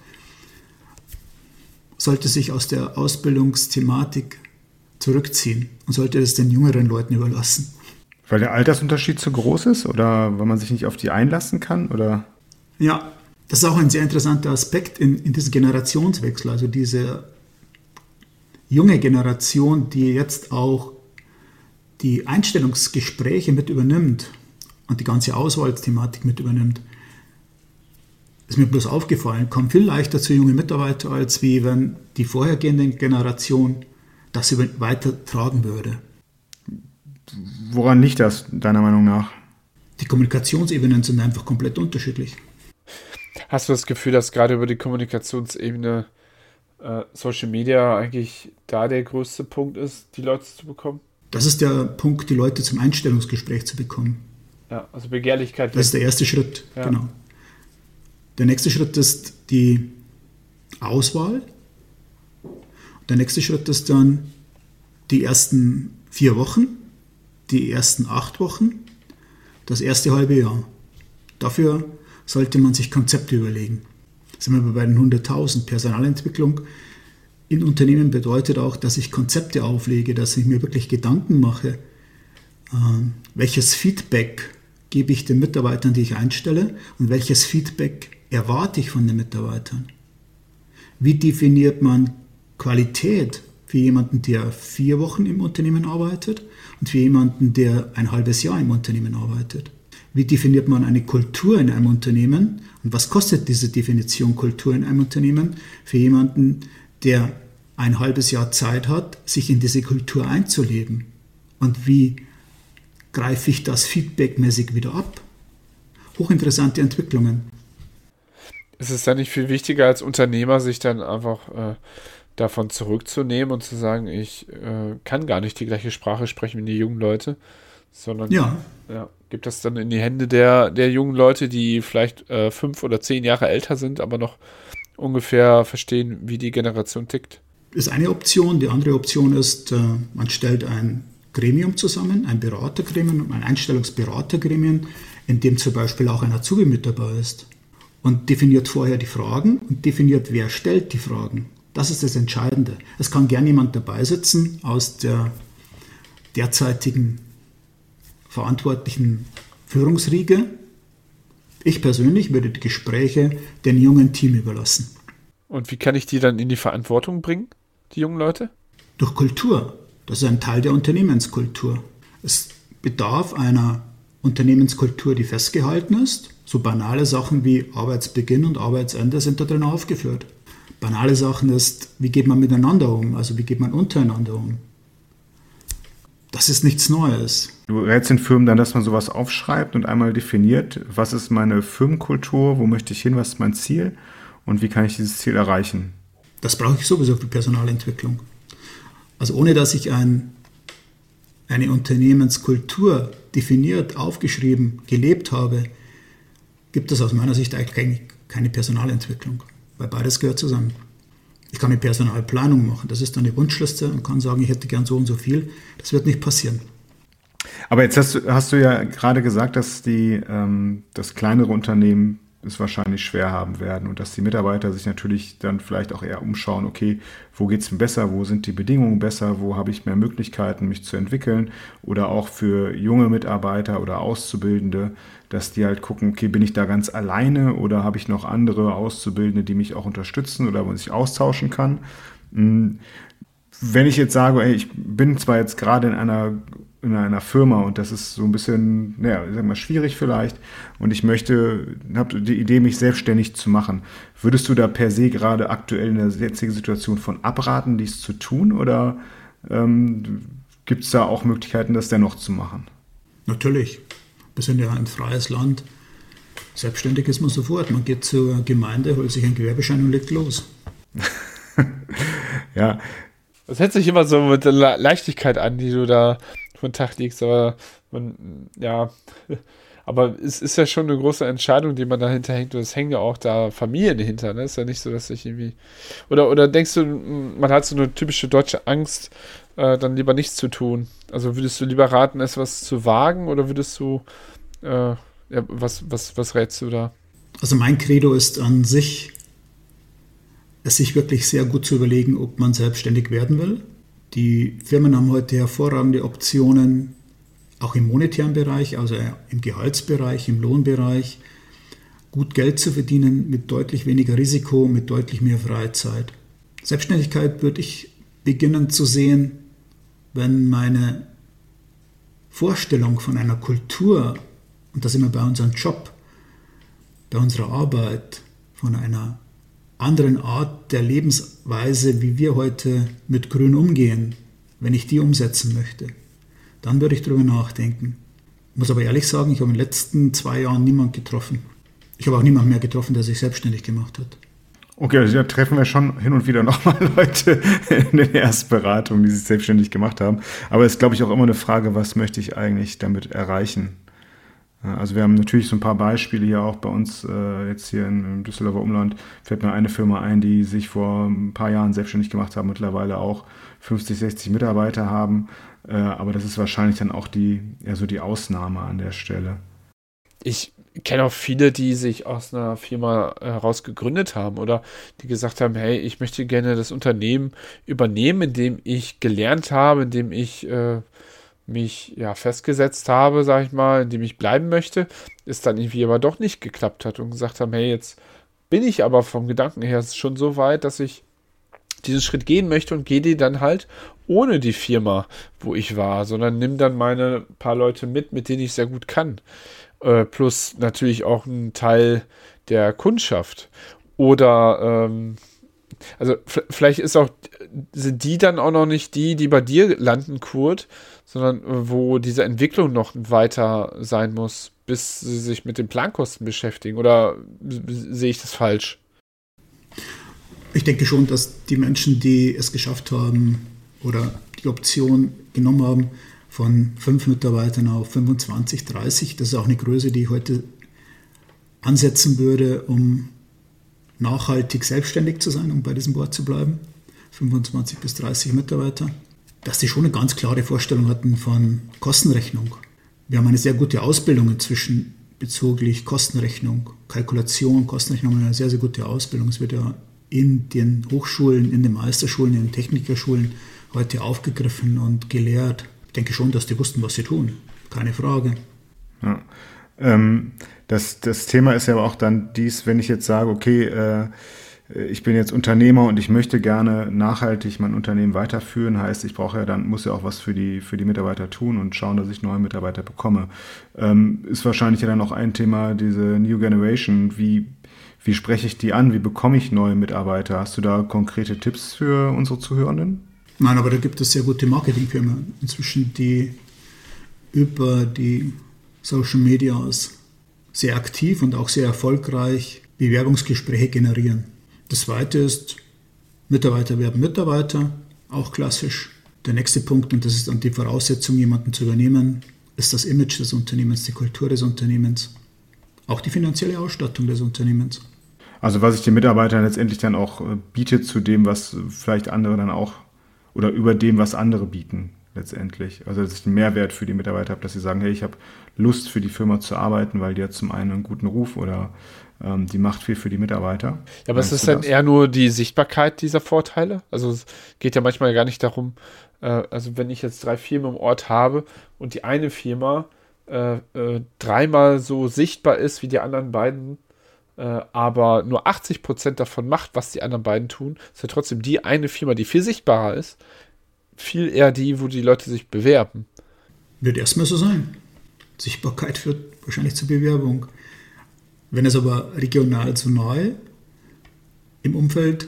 Speaker 1: sollte sich aus der Ausbildungsthematik zurückziehen und sollte es den jüngeren Leuten überlassen.
Speaker 3: Weil der Altersunterschied zu groß ist oder weil man sich nicht auf die einlassen kann? Oder?
Speaker 1: Ja, das ist auch ein sehr interessanter Aspekt in, in diesem Generationswechsel. Also diese junge Generation, die jetzt auch die Einstellungsgespräche mit übernimmt und die ganze Auswahlsthematik mit übernimmt, ist mir bloß aufgefallen, kommt viel leichter zu jungen Mitarbeitern, als wie wenn die vorhergehende Generation das weitertragen würde.
Speaker 3: Woran liegt das, deiner Meinung nach?
Speaker 1: Die Kommunikationsebenen sind einfach komplett unterschiedlich.
Speaker 2: Hast du das Gefühl, dass gerade über die Kommunikationsebene äh, Social Media eigentlich da der größte Punkt ist, die Leute zu bekommen?
Speaker 1: Das ist der Punkt, die Leute zum Einstellungsgespräch zu bekommen.
Speaker 2: Ja, also Begehrlichkeit.
Speaker 1: Das ist der erste Schritt,
Speaker 2: ja.
Speaker 1: Genau. Der nächste Schritt ist die Auswahl. Der nächste Schritt ist dann die ersten vier Wochen, die ersten acht Wochen, das erste halbe Jahr. Dafür sollte man sich Konzepte überlegen. Da sind wir bei den hunderttausend. Personalentwicklung in Unternehmen bedeutet auch, dass ich Konzepte auflege, dass ich mir wirklich Gedanken mache, äh, welches Feedback gebe ich den Mitarbeitern, die ich einstelle, und welches Feedback erwarte ich von den Mitarbeitern. Wie definiert man Qualität für jemanden, der vier Wochen im Unternehmen arbeitet und für jemanden, der ein halbes Jahr im Unternehmen arbeitet? wie definiert man eine Kultur in einem Unternehmen und was kostet diese Definition Kultur in einem Unternehmen für jemanden, der ein halbes Jahr Zeit hat, sich in diese Kultur einzuleben. Und wie greife ich das feedbackmäßig wieder ab? Hochinteressante Entwicklungen.
Speaker 2: Ist es dann nicht viel wichtiger als Unternehmer, sich dann einfach äh, davon zurückzunehmen und zu sagen, ich äh, kann gar nicht die gleiche Sprache sprechen wie die jungen Leute, sondern
Speaker 1: ja.
Speaker 2: Ja, gibt das dann in die Hände der, der jungen Leute, die vielleicht äh, fünf oder zehn Jahre älter sind, aber noch ungefähr verstehen, wie die Generation tickt?
Speaker 1: Das ist eine Option. Die andere Option ist, äh, man stellt ein Gremium zusammen, ein Beratergremium, ein Einstellungsberatergremium, in dem zum Beispiel auch ein Azubi mit dabei ist und definiert vorher die Fragen und definiert, wer stellt die Fragen. Das ist das Entscheidende. Es kann gern jemand dabei sitzen aus der derzeitigen verantwortlichen Führungsriege. Ich persönlich würde die Gespräche dem jungen Team überlassen.
Speaker 2: Und wie kann ich die dann in die Verantwortung bringen, die jungen Leute?
Speaker 1: Durch Kultur. Das ist ein Teil der Unternehmenskultur. Es bedarf einer Unternehmenskultur, die festgehalten ist. So banale Sachen wie Arbeitsbeginn und Arbeitsende sind da drin aufgeführt. Banale Sachen ist, wie geht man miteinander um, also wie geht man untereinander um. Das ist nichts Neues.
Speaker 3: Du rätst den Firmen dann, dass man sowas aufschreibt und einmal definiert, was ist meine Firmenkultur, wo möchte ich hin, was ist mein Ziel und wie kann ich dieses Ziel erreichen?
Speaker 1: Das brauche ich sowieso für Personalentwicklung. Also ohne, dass ich ein, eine Unternehmenskultur definiert, aufgeschrieben, gelebt habe, gibt es aus meiner Sicht eigentlich keine, keine Personalentwicklung, weil beides gehört zusammen. Ich kann eine Personalplanung machen, das ist dann eine Wunschliste und kann sagen, ich hätte gern so und so viel. Das wird nicht passieren.
Speaker 3: Aber jetzt hast du, hast du ja gerade gesagt, dass die, ähm, das kleinere Unternehmen es wahrscheinlich schwer haben werden und dass die Mitarbeiter sich natürlich dann vielleicht auch eher umschauen, okay, wo geht es mir besser, wo sind die Bedingungen besser, wo habe ich mehr Möglichkeiten, mich zu entwickeln oder auch für junge Mitarbeiter oder Auszubildende, dass die halt gucken, okay, bin ich da ganz alleine oder habe ich noch andere Auszubildende, die mich auch unterstützen oder wo man sich austauschen kann. Wenn ich jetzt sage, ey, ich bin zwar jetzt gerade in einer in einer Firma und das ist so ein bisschen, naja, sag mal, schwierig vielleicht und ich möchte, habe die Idee, mich selbstständig zu machen. Würdest du da per se gerade aktuell in der jetzigen Situation von abraten, dies zu tun oder ähm, gibt es da auch Möglichkeiten, das dennoch zu machen?
Speaker 1: Natürlich. Wir sind ja ein freies Land. Selbstständig ist man sofort. Man geht zur Gemeinde, holt sich einen Gewerbeschein und legt los.
Speaker 3: Ja.
Speaker 2: Das hört sich immer so mit der Leichtigkeit an, die du da von Tag legst, aber man, ja, aber es ist ja schon eine große Entscheidung, die man dahinter hängt und es hängen ja auch da Familien dahinter, ne? Ist ja nicht so, dass ich irgendwie, oder, oder denkst du, man hat so eine typische deutsche Angst, äh, dann lieber nichts zu tun? Also würdest du lieber raten, etwas zu wagen oder würdest du, äh, ja, was, was, was rätst du da?
Speaker 1: Also mein Credo ist an sich, es sich wirklich sehr gut zu überlegen, ob man selbstständig werden will. Die Firmen haben heute hervorragende Optionen, auch im monetären Bereich, also im Gehaltsbereich, im Lohnbereich, gut Geld zu verdienen mit deutlich weniger Risiko, mit deutlich mehr Freizeit. Selbstständigkeit würde ich beginnen zu sehen, wenn meine Vorstellung von einer Kultur, und da sind wir bei unserem Job, bei unserer Arbeit, von einer anderen Art der Lebensweise, wie wir heute mit Grün umgehen, wenn ich die umsetzen möchte, dann würde ich darüber nachdenken. Ich muss aber ehrlich sagen, ich habe in den letzten zwei Jahren niemanden getroffen. Ich habe auch niemanden mehr getroffen, der sich selbstständig gemacht hat.
Speaker 3: Okay, also da treffen wir schon hin und wieder nochmal Leute in den Erstberatungen, die sich selbstständig gemacht haben. Aber es ist, glaube ich, auch immer eine Frage, was möchte ich eigentlich damit erreichen? Also wir haben natürlich so ein paar Beispiele hier auch bei uns, äh, jetzt hier im Düsseldorfer Umland, fällt mir eine Firma ein, die sich vor ein paar Jahren selbstständig gemacht haben, mittlerweile auch fünfzig, sechzig Mitarbeiter haben, äh, aber das ist wahrscheinlich dann auch die, ja, so die Ausnahme an der Stelle.
Speaker 2: Ich kenne auch viele, die sich aus einer Firma heraus gegründet haben oder die gesagt haben, hey, ich möchte gerne das Unternehmen übernehmen, in dem ich gelernt habe, in dem ich äh, mich ja festgesetzt habe, sage ich mal, in dem ich bleiben möchte, es dann irgendwie aber doch nicht geklappt hat und gesagt haben, hey, jetzt bin ich aber vom Gedanken her schon so weit, dass ich diesen Schritt gehen möchte und gehe den dann halt ohne die Firma, wo ich war, sondern nimm dann meine paar Leute mit, mit denen ich sehr gut kann. äh, plus natürlich auch ein Teil der Kundschaft. Oder ähm, also f- vielleicht ist auch, sind die dann auch noch nicht die, die bei dir landen, Kurt, sondern äh, wo diese Entwicklung noch weiter sein muss, bis sie sich mit den Plankosten beschäftigen. Oder s- sehe ich das falsch?
Speaker 1: Ich denke schon, dass die Menschen, die es geschafft haben oder die Option genommen haben, von fünf Mitarbeitern auf fünfundzwanzig, dreißig, das ist auch eine Größe, die ich heute ansetzen würde, um nachhaltig selbstständig zu sein, um bei diesem Wort zu bleiben, fünfundzwanzig bis dreißig Mitarbeiter, dass die schon eine ganz klare Vorstellung hatten von Kostenrechnung. Wir haben eine sehr gute Ausbildung inzwischen bezüglich Kostenrechnung, Kalkulation, Kostenrechnung, eine sehr, sehr gute Ausbildung. Es wird ja in den Hochschulen, in den Meisterschulen, in den Technikerschulen heute aufgegriffen und gelehrt. Ich denke schon, dass die wussten, was sie tun. Keine Frage.
Speaker 3: Ja. Ähm, das, das Thema ist ja auch dann dies, wenn ich jetzt sage, okay, äh, ich bin jetzt Unternehmer und ich möchte gerne nachhaltig mein Unternehmen weiterführen, heißt, ich brauche ja dann, muss ja auch was für die, für die Mitarbeiter tun und schauen, dass ich neue Mitarbeiter bekomme. Ähm, ist wahrscheinlich ja dann auch ein Thema, diese New Generation. Wie, wie spreche ich die an? Wie bekomme ich neue Mitarbeiter? Hast du da konkrete Tipps für unsere Zuhörenden?
Speaker 1: Nein, aber da gibt es sehr gute Marketingfirmen inzwischen, die über die Social Medias sehr aktiv und auch sehr erfolgreich Bewerbungsgespräche generieren. Das zweite ist, Mitarbeiter werben Mitarbeiter, auch klassisch. Der nächste Punkt, und das ist dann die Voraussetzung, jemanden zu übernehmen, ist das Image des Unternehmens, die Kultur des Unternehmens, auch die finanzielle Ausstattung des Unternehmens.
Speaker 3: Also was ich den Mitarbeitern letztendlich dann auch bietet zu dem, was vielleicht andere dann auch, oder über dem, was andere bieten letztendlich. Also dass ich einen Mehrwert für die Mitarbeiter habe, dass sie sagen, hey, ich habe Lust für die Firma zu arbeiten, weil die hat zum einen einen guten Ruf oder ähm, die macht viel für die Mitarbeiter.
Speaker 2: Ja, aber ist es dann eher nur die Sichtbarkeit dieser Vorteile? Also es geht ja manchmal gar nicht darum, äh, also wenn ich jetzt drei Firmen im Ort habe und die eine Firma äh, äh, dreimal so sichtbar ist wie die anderen beiden, äh, aber nur achtzig Prozent davon macht, was die anderen beiden tun, ist ja trotzdem die eine Firma, die viel sichtbarer ist, viel eher die, wo die Leute sich bewerben.
Speaker 1: Wird erstmal so sein. Sichtbarkeit führt wahrscheinlich zur Bewerbung. Wenn es aber regional so nahe im Umfeld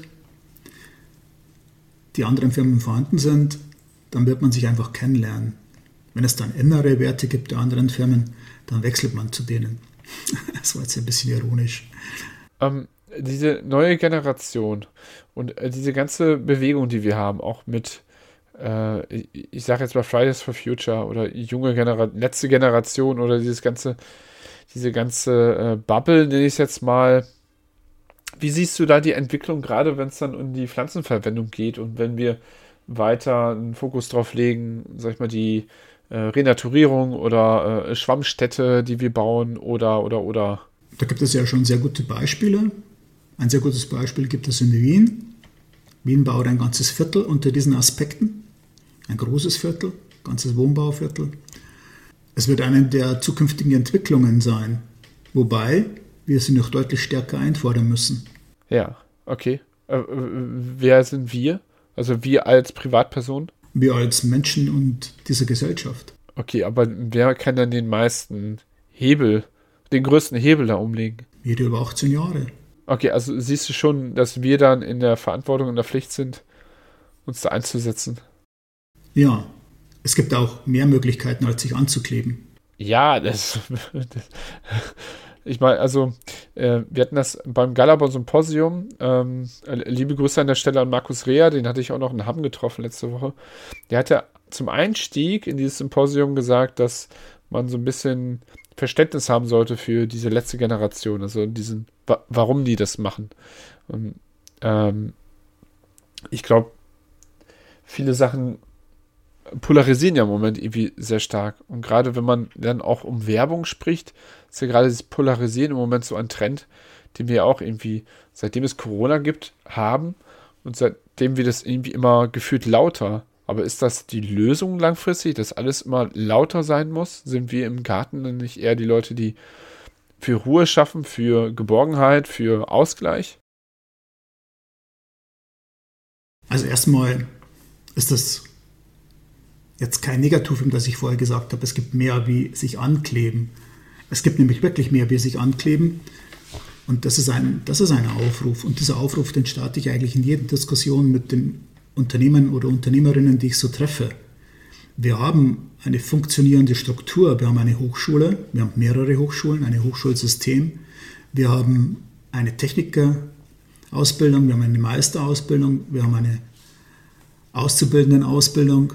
Speaker 1: die anderen Firmen vorhanden sind, dann wird man sich einfach kennenlernen. Wenn es dann innere Werte gibt der anderen Firmen, dann wechselt man zu denen. Das war jetzt ein bisschen ironisch.
Speaker 2: Ähm, diese neue Generation und äh, diese ganze Bewegung, die wir haben, auch mit äh, ich, ich sage jetzt mal Fridays for Future oder junge Genera- letzte Generation oder dieses ganze, diese ganze äh, Bubble, nenne ich es jetzt mal. Wie siehst du da die Entwicklung, gerade wenn es dann um die Pflanzenverwendung geht und wenn wir weiter einen Fokus drauf legen, sag ich mal, die äh, Renaturierung oder äh, Schwammstädte, die wir bauen oder, oder, oder?
Speaker 1: Da gibt es ja schon sehr gute Beispiele. Ein sehr gutes Beispiel gibt es in Wien. Wien baut ein ganzes Viertel unter diesen Aspekten. Ein großes Viertel, ganzes Wohnbauviertel. Es wird eine der zukünftigen Entwicklungen sein, wobei wir sie noch deutlich stärker einfordern müssen.
Speaker 2: Ja, okay. Äh, wer sind wir? Also wir als Privatperson?
Speaker 1: Wir als Menschen und diese Gesellschaft.
Speaker 2: Okay, aber wer kann dann den meisten Hebel, den größten Hebel da umlegen?
Speaker 1: Jeder über achtzehn Jahre.
Speaker 2: Okay, also siehst du schon, dass wir dann in der Verantwortung und der Pflicht sind, uns da einzusetzen?
Speaker 1: Ja, es gibt auch mehr Möglichkeiten, als sich anzukleben.
Speaker 2: Ja, das... das ich meine, also, äh, wir hatten das beim Gallabon Symposium. Ähm, liebe Grüße an der Stelle an Markus Rea, den hatte ich auch noch in Hamm getroffen letzte Woche. Der hatte zum Einstieg in dieses Symposium gesagt, dass man so ein bisschen Verständnis haben sollte für diese letzte Generation, also diesen, wa- warum die das machen. Und, ähm, ich glaube, viele Sachen polarisieren ja im Moment irgendwie sehr stark. Und gerade wenn man dann auch um Werbung spricht, ist ja gerade das Polarisieren im Moment so ein Trend, den wir auch irgendwie, seitdem es Corona gibt, haben und seitdem wir das irgendwie immer gefühlt lauter. Aber ist das die Lösung langfristig, dass alles immer lauter sein muss? Sind wir im Garten dann nicht eher die Leute, die für Ruhe schaffen, für Geborgenheit, für Ausgleich?
Speaker 1: Also erstmal ist das jetzt kein Negativum, das ich vorher gesagt habe. Es gibt mehr wie sich ankleben. Es gibt nämlich wirklich mehr, wie sich ankleben. Und das ist ein, das ist ein Aufruf. Und dieser Aufruf, den starte ich eigentlich in jeder Diskussion mit den Unternehmen oder Unternehmerinnen, die ich so treffe. Wir haben eine funktionierende Struktur. Wir haben eine Hochschule, wir haben mehrere Hochschulen, ein Hochschulsystem. Wir haben eine Technikerausbildung, wir haben eine Meisterausbildung, wir haben eine Auszubildendenausbildung.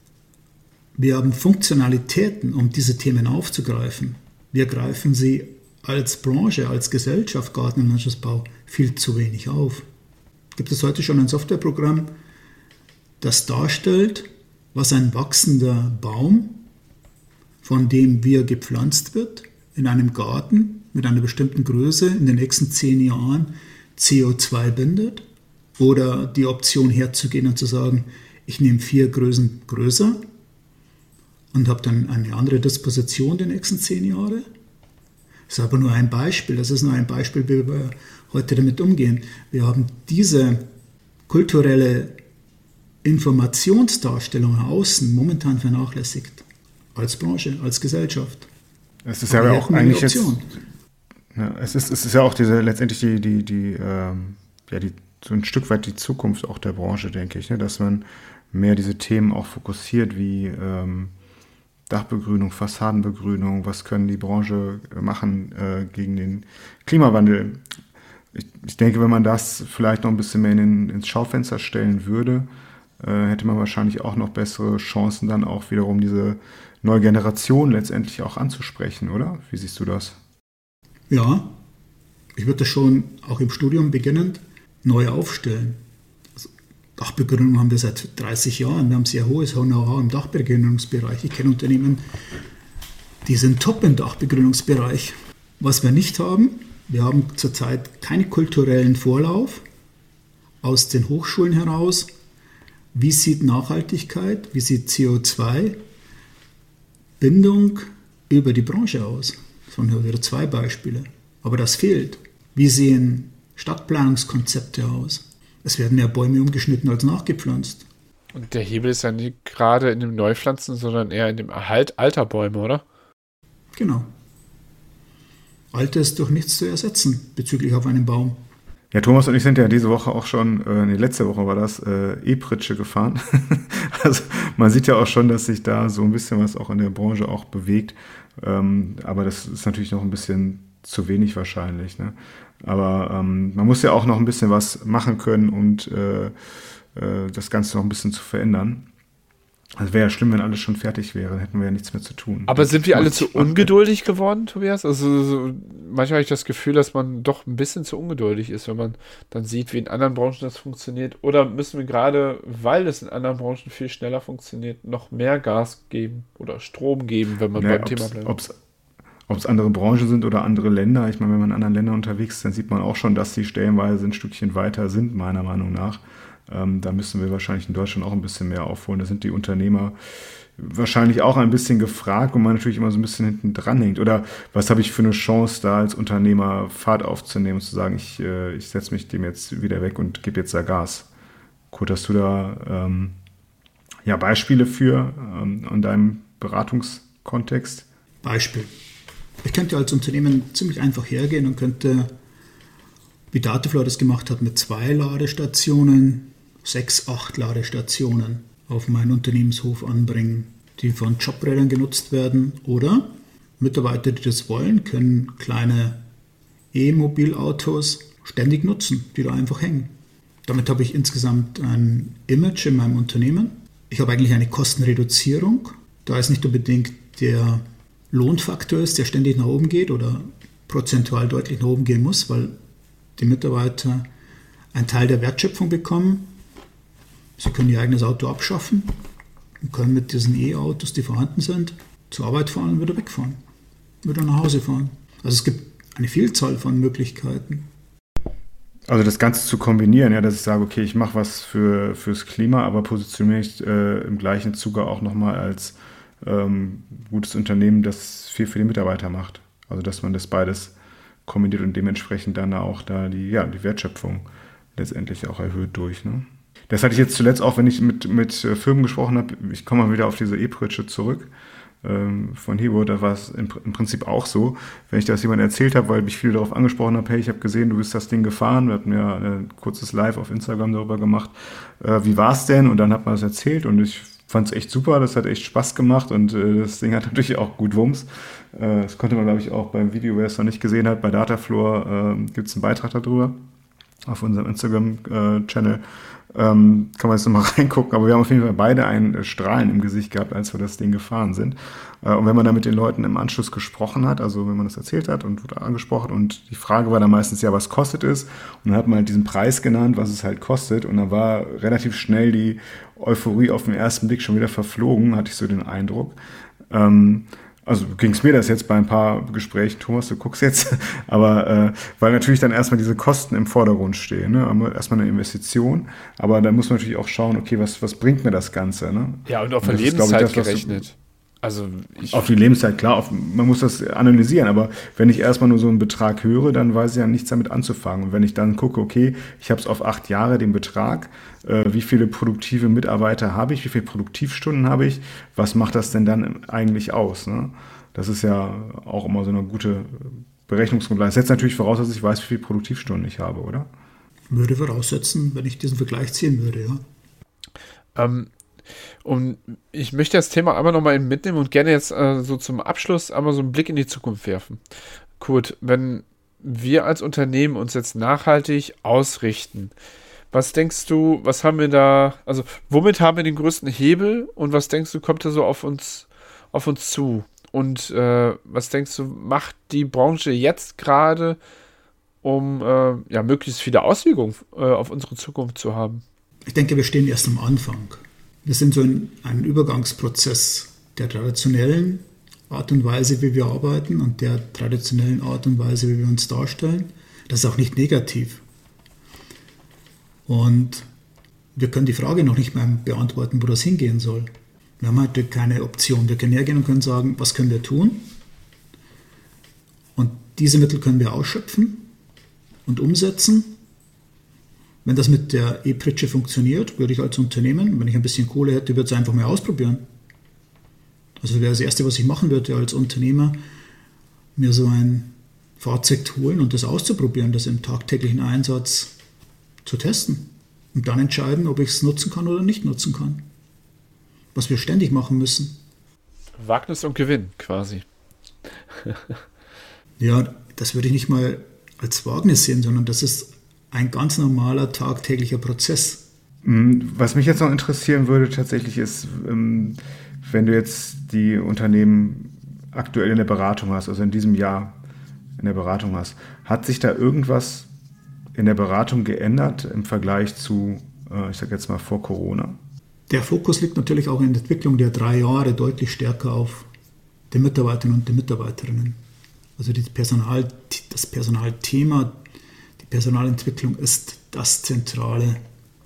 Speaker 1: Wir haben Funktionalitäten, um diese Themen aufzugreifen. Wir greifen sie als Branche, als Gesellschaft, Garten- und Landschaftsbau viel zu wenig auf. Gibt es heute schon ein Softwareprogramm, das darstellt, was ein wachsender Baum, von dem wir gepflanzt wird, in einem Garten mit einer bestimmten Größe in den nächsten zehn Jahren C O zwei bindet? Oder die Option herzugehen und zu sagen, ich nehme vier Größen größer und habe dann eine andere Disposition die nächsten zehn Jahre? Das ist aber nur ein Beispiel. Das ist nur ein Beispiel, wie wir heute damit umgehen. Wir haben diese kulturelle Informationsdarstellung außen momentan vernachlässigt. Als Branche, als Gesellschaft.
Speaker 3: Es ist aber ja auch eigentlich jetzt, ja, es ist, es ist ja auch diese, letztendlich die, die, die, ähm, ja, die, so ein Stück weit die Zukunft auch der Branche, denke ich, ne? Dass man mehr diese Themen auch fokussiert, wie ähm, Dachbegrünung, Fassadenbegrünung, was können die Branche machen äh, gegen den Klimawandel. Ich, ich denke, wenn man das vielleicht noch ein bisschen mehr in den, ins Schaufenster stellen würde, äh, hätte man wahrscheinlich auch noch bessere Chancen, dann auch wiederum diese neue Generation letztendlich auch anzusprechen, oder? Wie siehst du das?
Speaker 1: Ja, ich würde das schon auch im Studium beginnend neu aufstellen. Also Dachbegrünung haben wir seit dreißig Jahren. Wir haben sehr hohes Know-how im Dachbegrünungsbereich. Ich kenne Unternehmen, die sind top im Dachbegrünungsbereich. Was wir nicht haben, wir haben zurzeit keinen kulturellen Vorlauf aus den Hochschulen heraus. Wie sieht Nachhaltigkeit, wie sieht C O zwei Bindung über die Branche aus? Das waren wieder zwei Beispiele. Aber das fehlt. Wie sehen Stadtplanungskonzepte aus? Es werden mehr Bäume umgeschnitten als nachgepflanzt.
Speaker 2: Und der Hebel ist ja nicht gerade in dem Neupflanzen, sondern eher in dem Erhalt alter Bäume, oder?
Speaker 1: Genau. Alte ist durch nichts zu ersetzen bezüglich auf einen Baum.
Speaker 3: Ja, Thomas und ich sind ja diese Woche auch schon, äh, nee, letzte Woche war das, äh, E-Pritsche gefahren. Also man sieht ja auch schon, dass sich da so ein bisschen was auch in der Branche auch bewegt. Ähm, aber das ist natürlich noch ein bisschen zu wenig wahrscheinlich. Ne? Aber ähm, man muss ja auch noch ein bisschen was machen können und äh, äh, das Ganze noch ein bisschen zu verändern. Also wäre ja schlimm, wenn alles schon fertig wäre, dann hätten wir ja nichts mehr zu tun.
Speaker 2: Aber das sind wir alle zu ungeduldig geworden, Tobias? Also so, manchmal habe ich das Gefühl, dass man doch ein bisschen zu ungeduldig ist, wenn man dann sieht, wie in anderen Branchen das funktioniert. Oder müssen wir gerade, weil es in anderen Branchen viel schneller funktioniert, noch mehr Gas geben oder Strom geben, wenn man
Speaker 3: naja,
Speaker 2: beim Thema bleibt?
Speaker 3: Ob's, ob es andere Branchen sind oder andere Länder. Ich meine, wenn man in anderen Ländern unterwegs ist, dann sieht man auch schon, dass die stellenweise ein Stückchen weiter sind, meiner Meinung nach. Ähm, da müssen wir wahrscheinlich in Deutschland auch ein bisschen mehr aufholen. Da sind die Unternehmer wahrscheinlich auch ein bisschen gefragt, wo man natürlich immer so ein bisschen hinten dran hängt. Oder was habe ich für eine Chance, da als Unternehmer Fahrt aufzunehmen und zu sagen, ich, äh, ich setze mich dem jetzt wieder weg und gebe jetzt da Gas. Kurt, hast du da ähm, ja, Beispiele für ähm, in deinem Beratungskontext?
Speaker 1: Beispiel. Ich könnte als Unternehmen ziemlich einfach hergehen und könnte, wie Dataflow das gemacht hat, mit zwei Ladestationen, sechs, acht Ladestationen auf meinen Unternehmenshof anbringen, die von Jobrädern genutzt werden. Oder Mitarbeiter, die das wollen, können kleine E-Mobilautos ständig nutzen, die da einfach hängen. Damit habe ich insgesamt ein Image in meinem Unternehmen. Ich habe eigentlich eine Kostenreduzierung. Da ist nicht unbedingt der Lohnfaktor ist, der ständig nach oben geht oder prozentual deutlich nach oben gehen muss, weil die Mitarbeiter einen Teil der Wertschöpfung bekommen. Sie können ihr eigenes Auto abschaffen und können mit diesen E-Autos, die vorhanden sind, zur Arbeit fahren und wieder wegfahren, wieder nach Hause fahren. Also es gibt eine Vielzahl von Möglichkeiten.
Speaker 3: Also das Ganze zu kombinieren, ja, dass ich sage, okay, ich mache was für, fürs Klima, aber positioniere mich äh, im gleichen Zuge auch nochmal als ähm, gutes Unternehmen, das viel für die Mitarbeiter macht. Also dass man das beides kombiniert und dementsprechend dann auch da die, ja, die Wertschöpfung letztendlich auch erhöht durch. Ne? Das hatte ich jetzt zuletzt auch, wenn ich mit, mit Firmen gesprochen habe, ich komme mal wieder auf diese E-Pritsche zurück, ähm, von Hebo, da war es im, im Prinzip auch so, wenn ich das jemandem erzählt habe, weil mich viele darauf angesprochen haben, hey, ich habe gesehen, du bist das Ding gefahren, wir hatten ja ein kurzes Live auf Instagram darüber gemacht, äh, wie war es denn? Und dann hat man das erzählt und ich fand es echt super, das hat echt Spaß gemacht und äh, das Ding hat natürlich auch gut Wumms. Äh, das konnte man, glaube ich, auch beim Video, wer es noch nicht gesehen hat, bei Datafloor äh, gibt es einen Beitrag darüber auf unserem Instagram-Channel. Ähm, kann man jetzt nochmal reingucken, aber wir haben auf jeden Fall beide ein Strahlen im Gesicht gehabt, als wir das Ding gefahren sind. Äh, und wenn man da mit den Leuten im Anschluss gesprochen hat, also wenn man das erzählt hat und wurde angesprochen und die Frage war dann meistens, ja, was kostet es? Und dann hat man halt diesen Preis genannt, was es halt kostet und dann war relativ schnell die Euphorie auf den ersten Blick schon wieder verflogen, hatte ich so den Eindruck. Ähm, Also ging es mir das jetzt bei ein paar Gesprächen, Thomas, du guckst jetzt, aber äh, weil natürlich dann erstmal diese Kosten im Vordergrund stehen, ne? Erstmal eine Investition, aber dann muss man natürlich auch schauen, okay, was, was bringt mir das Ganze, ne?
Speaker 2: Ja, und auf
Speaker 3: und
Speaker 2: die Lebenszeit
Speaker 3: ist, ich, das,
Speaker 2: gerechnet. Also ich
Speaker 3: auf die Lebenszeit, klar, auf, man muss das analysieren, aber wenn ich erstmal nur so einen Betrag höre, dann weiß ich ja nichts damit anzufangen. Und wenn ich dann gucke, okay, ich habe es auf acht Jahre, den Betrag, äh, wie viele produktive Mitarbeiter habe ich, wie viele Produktivstunden habe ich, was macht das denn dann eigentlich aus? Ne? Das ist ja auch immer so eine gute Berechnungsgrundlage. Das setzt natürlich voraus, dass ich weiß, wie viele Produktivstunden ich habe, oder?
Speaker 1: Würde voraussetzen, wenn ich diesen Vergleich ziehen würde, ja.
Speaker 2: Ähm, Und ich möchte das Thema einmal nochmal mitnehmen und gerne jetzt äh, so zum Abschluss einmal so einen Blick in die Zukunft werfen. Kurt, wenn wir als Unternehmen uns jetzt nachhaltig ausrichten, was denkst du, was haben wir da, also womit haben wir den größten Hebel und was denkst du, kommt da so auf uns, auf uns zu? Und äh, was denkst du, macht die Branche jetzt gerade, um äh, ja, möglichst viele Auswirkungen äh, auf unsere Zukunft zu haben?
Speaker 1: Ich denke, wir stehen erst am Anfang. Wir sind so in einem Übergangsprozess der traditionellen Art und Weise, wie wir arbeiten und der traditionellen Art und Weise, wie wir uns darstellen. Das ist auch nicht negativ. Und wir können die Frage noch nicht mehr beantworten, wo das hingehen soll. Wir haben heute keine Option. Wir können hergehen und können sagen, was können wir tun? Und diese Mittel können wir ausschöpfen und umsetzen. Wenn das mit der E-Pritsche funktioniert, würde ich als Unternehmen, wenn ich ein bisschen Kohle hätte, würde es einfach mal ausprobieren. Also wäre das Erste, was ich machen würde als Unternehmer, mir so ein Fahrzeug holen und das auszuprobieren, das im tagtäglichen Einsatz zu testen und dann entscheiden, ob ich es nutzen kann oder nicht nutzen kann. Was wir ständig machen müssen.
Speaker 2: Wagnis und Gewinn quasi.
Speaker 1: Ja, das würde ich nicht mal als Wagnis sehen, sondern das ist ein ganz normaler tagtäglicher Prozess.
Speaker 3: Was mich jetzt noch interessieren würde tatsächlich ist, wenn du jetzt die Unternehmen aktuell in der Beratung hast, also in diesem Jahr in der Beratung hast, hat sich da irgendwas in der Beratung geändert im Vergleich zu, ich sage jetzt mal, vor Corona?
Speaker 1: Der Fokus liegt natürlich auch in der Entwicklung der drei Jahre deutlich stärker auf den Mitarbeiterinnen und den Mitarbeiterinnen. Also die Personal, das Personalthema, die Personalentwicklung ist das Zentrale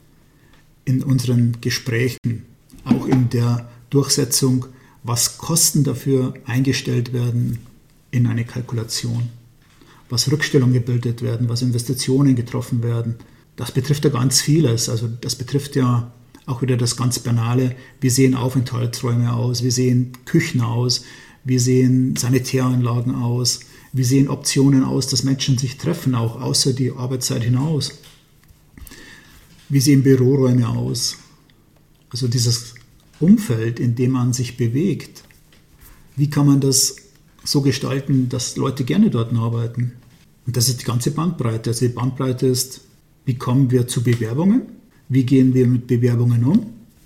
Speaker 1: in unseren Gesprächen, auch in der Durchsetzung, was Kosten dafür eingestellt werden in eine Kalkulation, was Rückstellungen gebildet werden, was Investitionen getroffen werden. Das betrifft ja ganz vieles. Also das betrifft ja auch wieder das ganz Banale, wie sehen Aufenthaltsräume aus, wie sehen Küchen aus, wie sehen Sanitäranlagen aus, wie sehen Optionen aus, dass Menschen sich treffen, auch außer die Arbeitszeit hinaus. Wie sehen Büroräume aus? Also dieses Umfeld, in dem man sich bewegt. Wie kann man das so gestalten, dass Leute gerne dort arbeiten? Und das ist die ganze Bandbreite. Also die Bandbreite ist, wie kommen wir zu Bewerbungen? Wie gehen wir mit Bewerbungen um?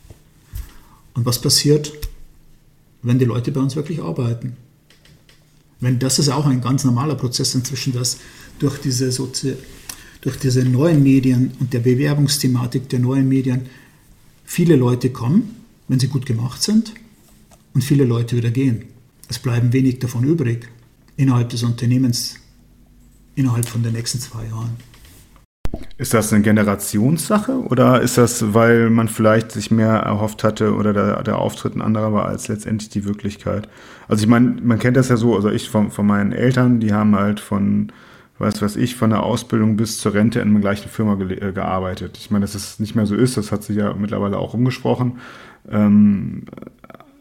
Speaker 1: Und was passiert, wenn die Leute bei uns wirklich arbeiten? Wenn das ist auch ein ganz normaler Prozess inzwischen, dass durch diese, Sozi- durch diese neuen Medien und der Bewerbungsthematik der neuen Medien viele Leute kommen, wenn sie gut gemacht sind, und viele Leute wieder gehen. Es bleiben wenig davon übrig innerhalb des Unternehmens, innerhalb von den nächsten zwei Jahren.
Speaker 3: Ist das eine Generationssache oder ist das, weil man vielleicht sich mehr erhofft hatte oder der, der Auftritt ein anderer war als letztendlich die Wirklichkeit? Also ich meine, man kennt das ja so, also ich von, von meinen Eltern, die haben halt von, weiß was ich, von der Ausbildung bis zur Rente in der gleichen Firma ge- äh, gearbeitet. Ich meine, dass es nicht mehr so ist, das hat sich ja mittlerweile auch rumgesprochen. Ähm,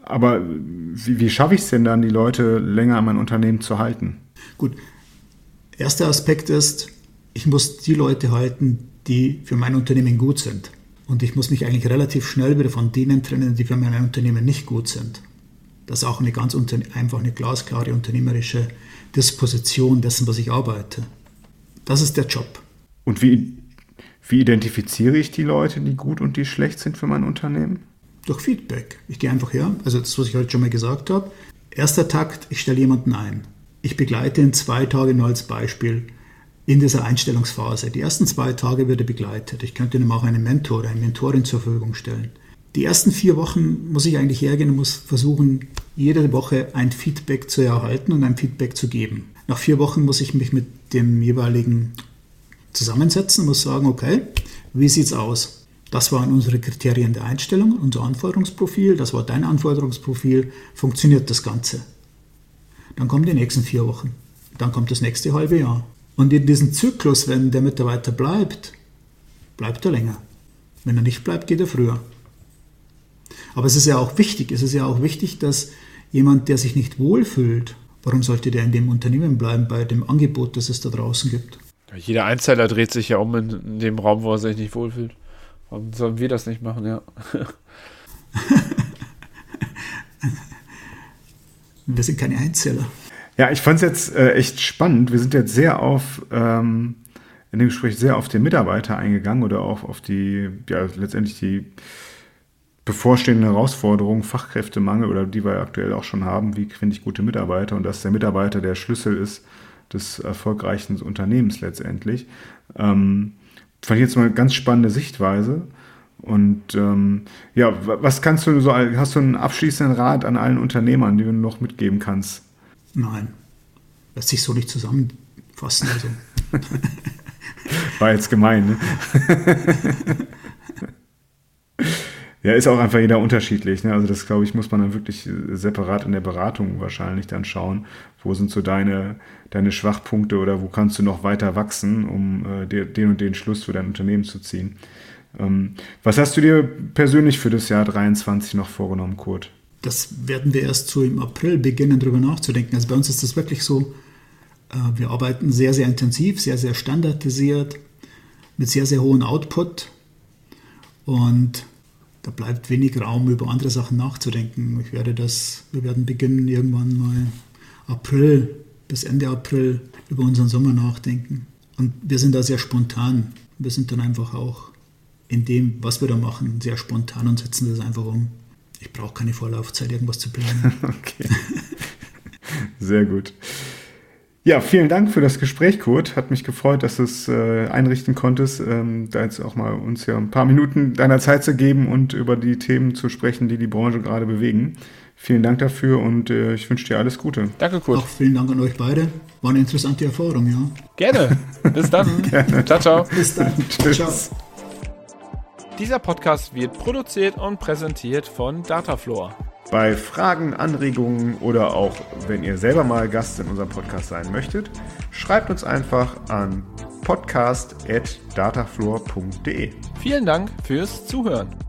Speaker 3: Aber wie, wie schaffe ich es denn dann, die Leute länger an mein Unternehmen zu halten?
Speaker 1: Gut, erster Aspekt ist, ich muss die Leute halten, die für mein Unternehmen gut sind. Und ich muss mich eigentlich relativ schnell wieder von denen trennen, die für mein Unternehmen nicht gut sind. Das ist auch eine ganz unter, einfach eine glasklare unternehmerische Disposition dessen, was ich arbeite. Das ist der Job.
Speaker 3: Und wie, wie identifiziere ich die Leute, die gut und die schlecht sind für mein Unternehmen?
Speaker 1: Durch Feedback. Ich gehe einfach her, also das, was ich heute schon mal gesagt habe. Erster Takt, ich stelle jemanden ein. Ich begleite ihn zwei Tage nur als Beispiel in dieser Einstellungsphase. Die ersten zwei Tage wird er begleitet. Ich könnte ihm auch einen Mentor oder eine Mentorin zur Verfügung stellen. Die ersten vier Wochen muss ich eigentlich hergehen und muss versuchen, jede Woche ein Feedback zu erhalten und ein Feedback zu geben. Nach vier Wochen muss ich mich mit dem jeweiligen zusammensetzen und muss sagen, okay, wie sieht es aus? Das waren unsere Kriterien der Einstellung, unser Anforderungsprofil, das war dein Anforderungsprofil, funktioniert das Ganze? Dann kommen die nächsten vier Wochen, dann kommt das nächste halbe Jahr. Und in diesem Zyklus, wenn der Mitarbeiter bleibt, bleibt er länger. Wenn er nicht bleibt, geht er früher. Aber es ist ja auch wichtig, es ist ja auch wichtig, dass jemand, der sich nicht wohlfühlt, warum sollte der in dem Unternehmen bleiben, bei dem Angebot, das es da draußen gibt?
Speaker 2: Jeder Einzeller dreht sich ja um in, in dem Raum, wo er sich nicht wohlfühlt. Warum sollen wir das nicht machen, ja?
Speaker 1: Wir sind keine Einzeller.
Speaker 3: Ja, ich fand es jetzt äh, echt spannend. Wir sind jetzt sehr auf, ähm, in dem Gespräch sehr auf den Mitarbeiter eingegangen oder auch auf die, ja, letztendlich die bevorstehenden Herausforderungen, Fachkräftemangel oder die wir aktuell auch schon haben. Wie finde ich gute Mitarbeiter? Und dass der Mitarbeiter der Schlüssel ist des erfolgreichen Unternehmens letztendlich. Ähm, fand ich jetzt mal eine ganz spannende Sichtweise. Und ähm, ja, was kannst du so, hast du einen abschließenden Rat an allen Unternehmern, die du noch mitgeben kannst?
Speaker 1: Nein, lässt sich so nicht zusammenfassen. Also.
Speaker 3: War jetzt gemein, ne? Ja, ist auch einfach jeder unterschiedlich. Ne? Also das, glaube ich, muss man dann wirklich separat in der Beratung wahrscheinlich dann schauen. Wo sind so deine, deine Schwachpunkte oder wo kannst du noch weiter wachsen, um äh, den und den Schluss für dein Unternehmen zu ziehen. Ähm, was hast du dir persönlich für das Jahr dreiundzwanzig noch vorgenommen, Kurt?
Speaker 1: Das werden wir erst so im April beginnen, darüber nachzudenken. Also bei uns ist das wirklich so, äh, wir arbeiten sehr, sehr intensiv, sehr, sehr standardisiert, mit sehr, sehr hohem Output und da bleibt wenig Raum, über andere Sachen nachzudenken. Ich werde das, wir werden beginnen, irgendwann mal April bis Ende April über unseren Sommer nachdenken. Und wir sind da sehr spontan. Wir sind dann einfach auch in dem, was wir da machen, sehr spontan und setzen das einfach um. Ich brauche keine Vorlaufzeit, irgendwas zu planen.
Speaker 3: Okay. Sehr gut. Ja, vielen Dank für das Gespräch, Kurt. Hat mich gefreut, dass du es äh, einrichten konntest, ähm, da jetzt auch mal uns ja ein paar Minuten deiner Zeit zu geben und über die Themen zu sprechen, die die Branche gerade bewegen. Vielen Dank dafür und äh, ich wünsche dir alles Gute.
Speaker 2: Danke, Kurt.
Speaker 1: Auch vielen Dank an euch beide. War eine interessante Erfahrung, ja.
Speaker 2: Gerne. Bis dann. Gerne. Ciao, ciao.
Speaker 1: Bis dann.
Speaker 3: Tschüss.
Speaker 1: Ciao.
Speaker 2: Dieser Podcast wird produziert und präsentiert von Datafloor.
Speaker 3: Bei Fragen, Anregungen oder auch wenn ihr selber mal Gast in unserem Podcast sein möchtet, schreibt uns einfach an podcast at datafloor punkt de.
Speaker 2: Vielen Dank fürs Zuhören.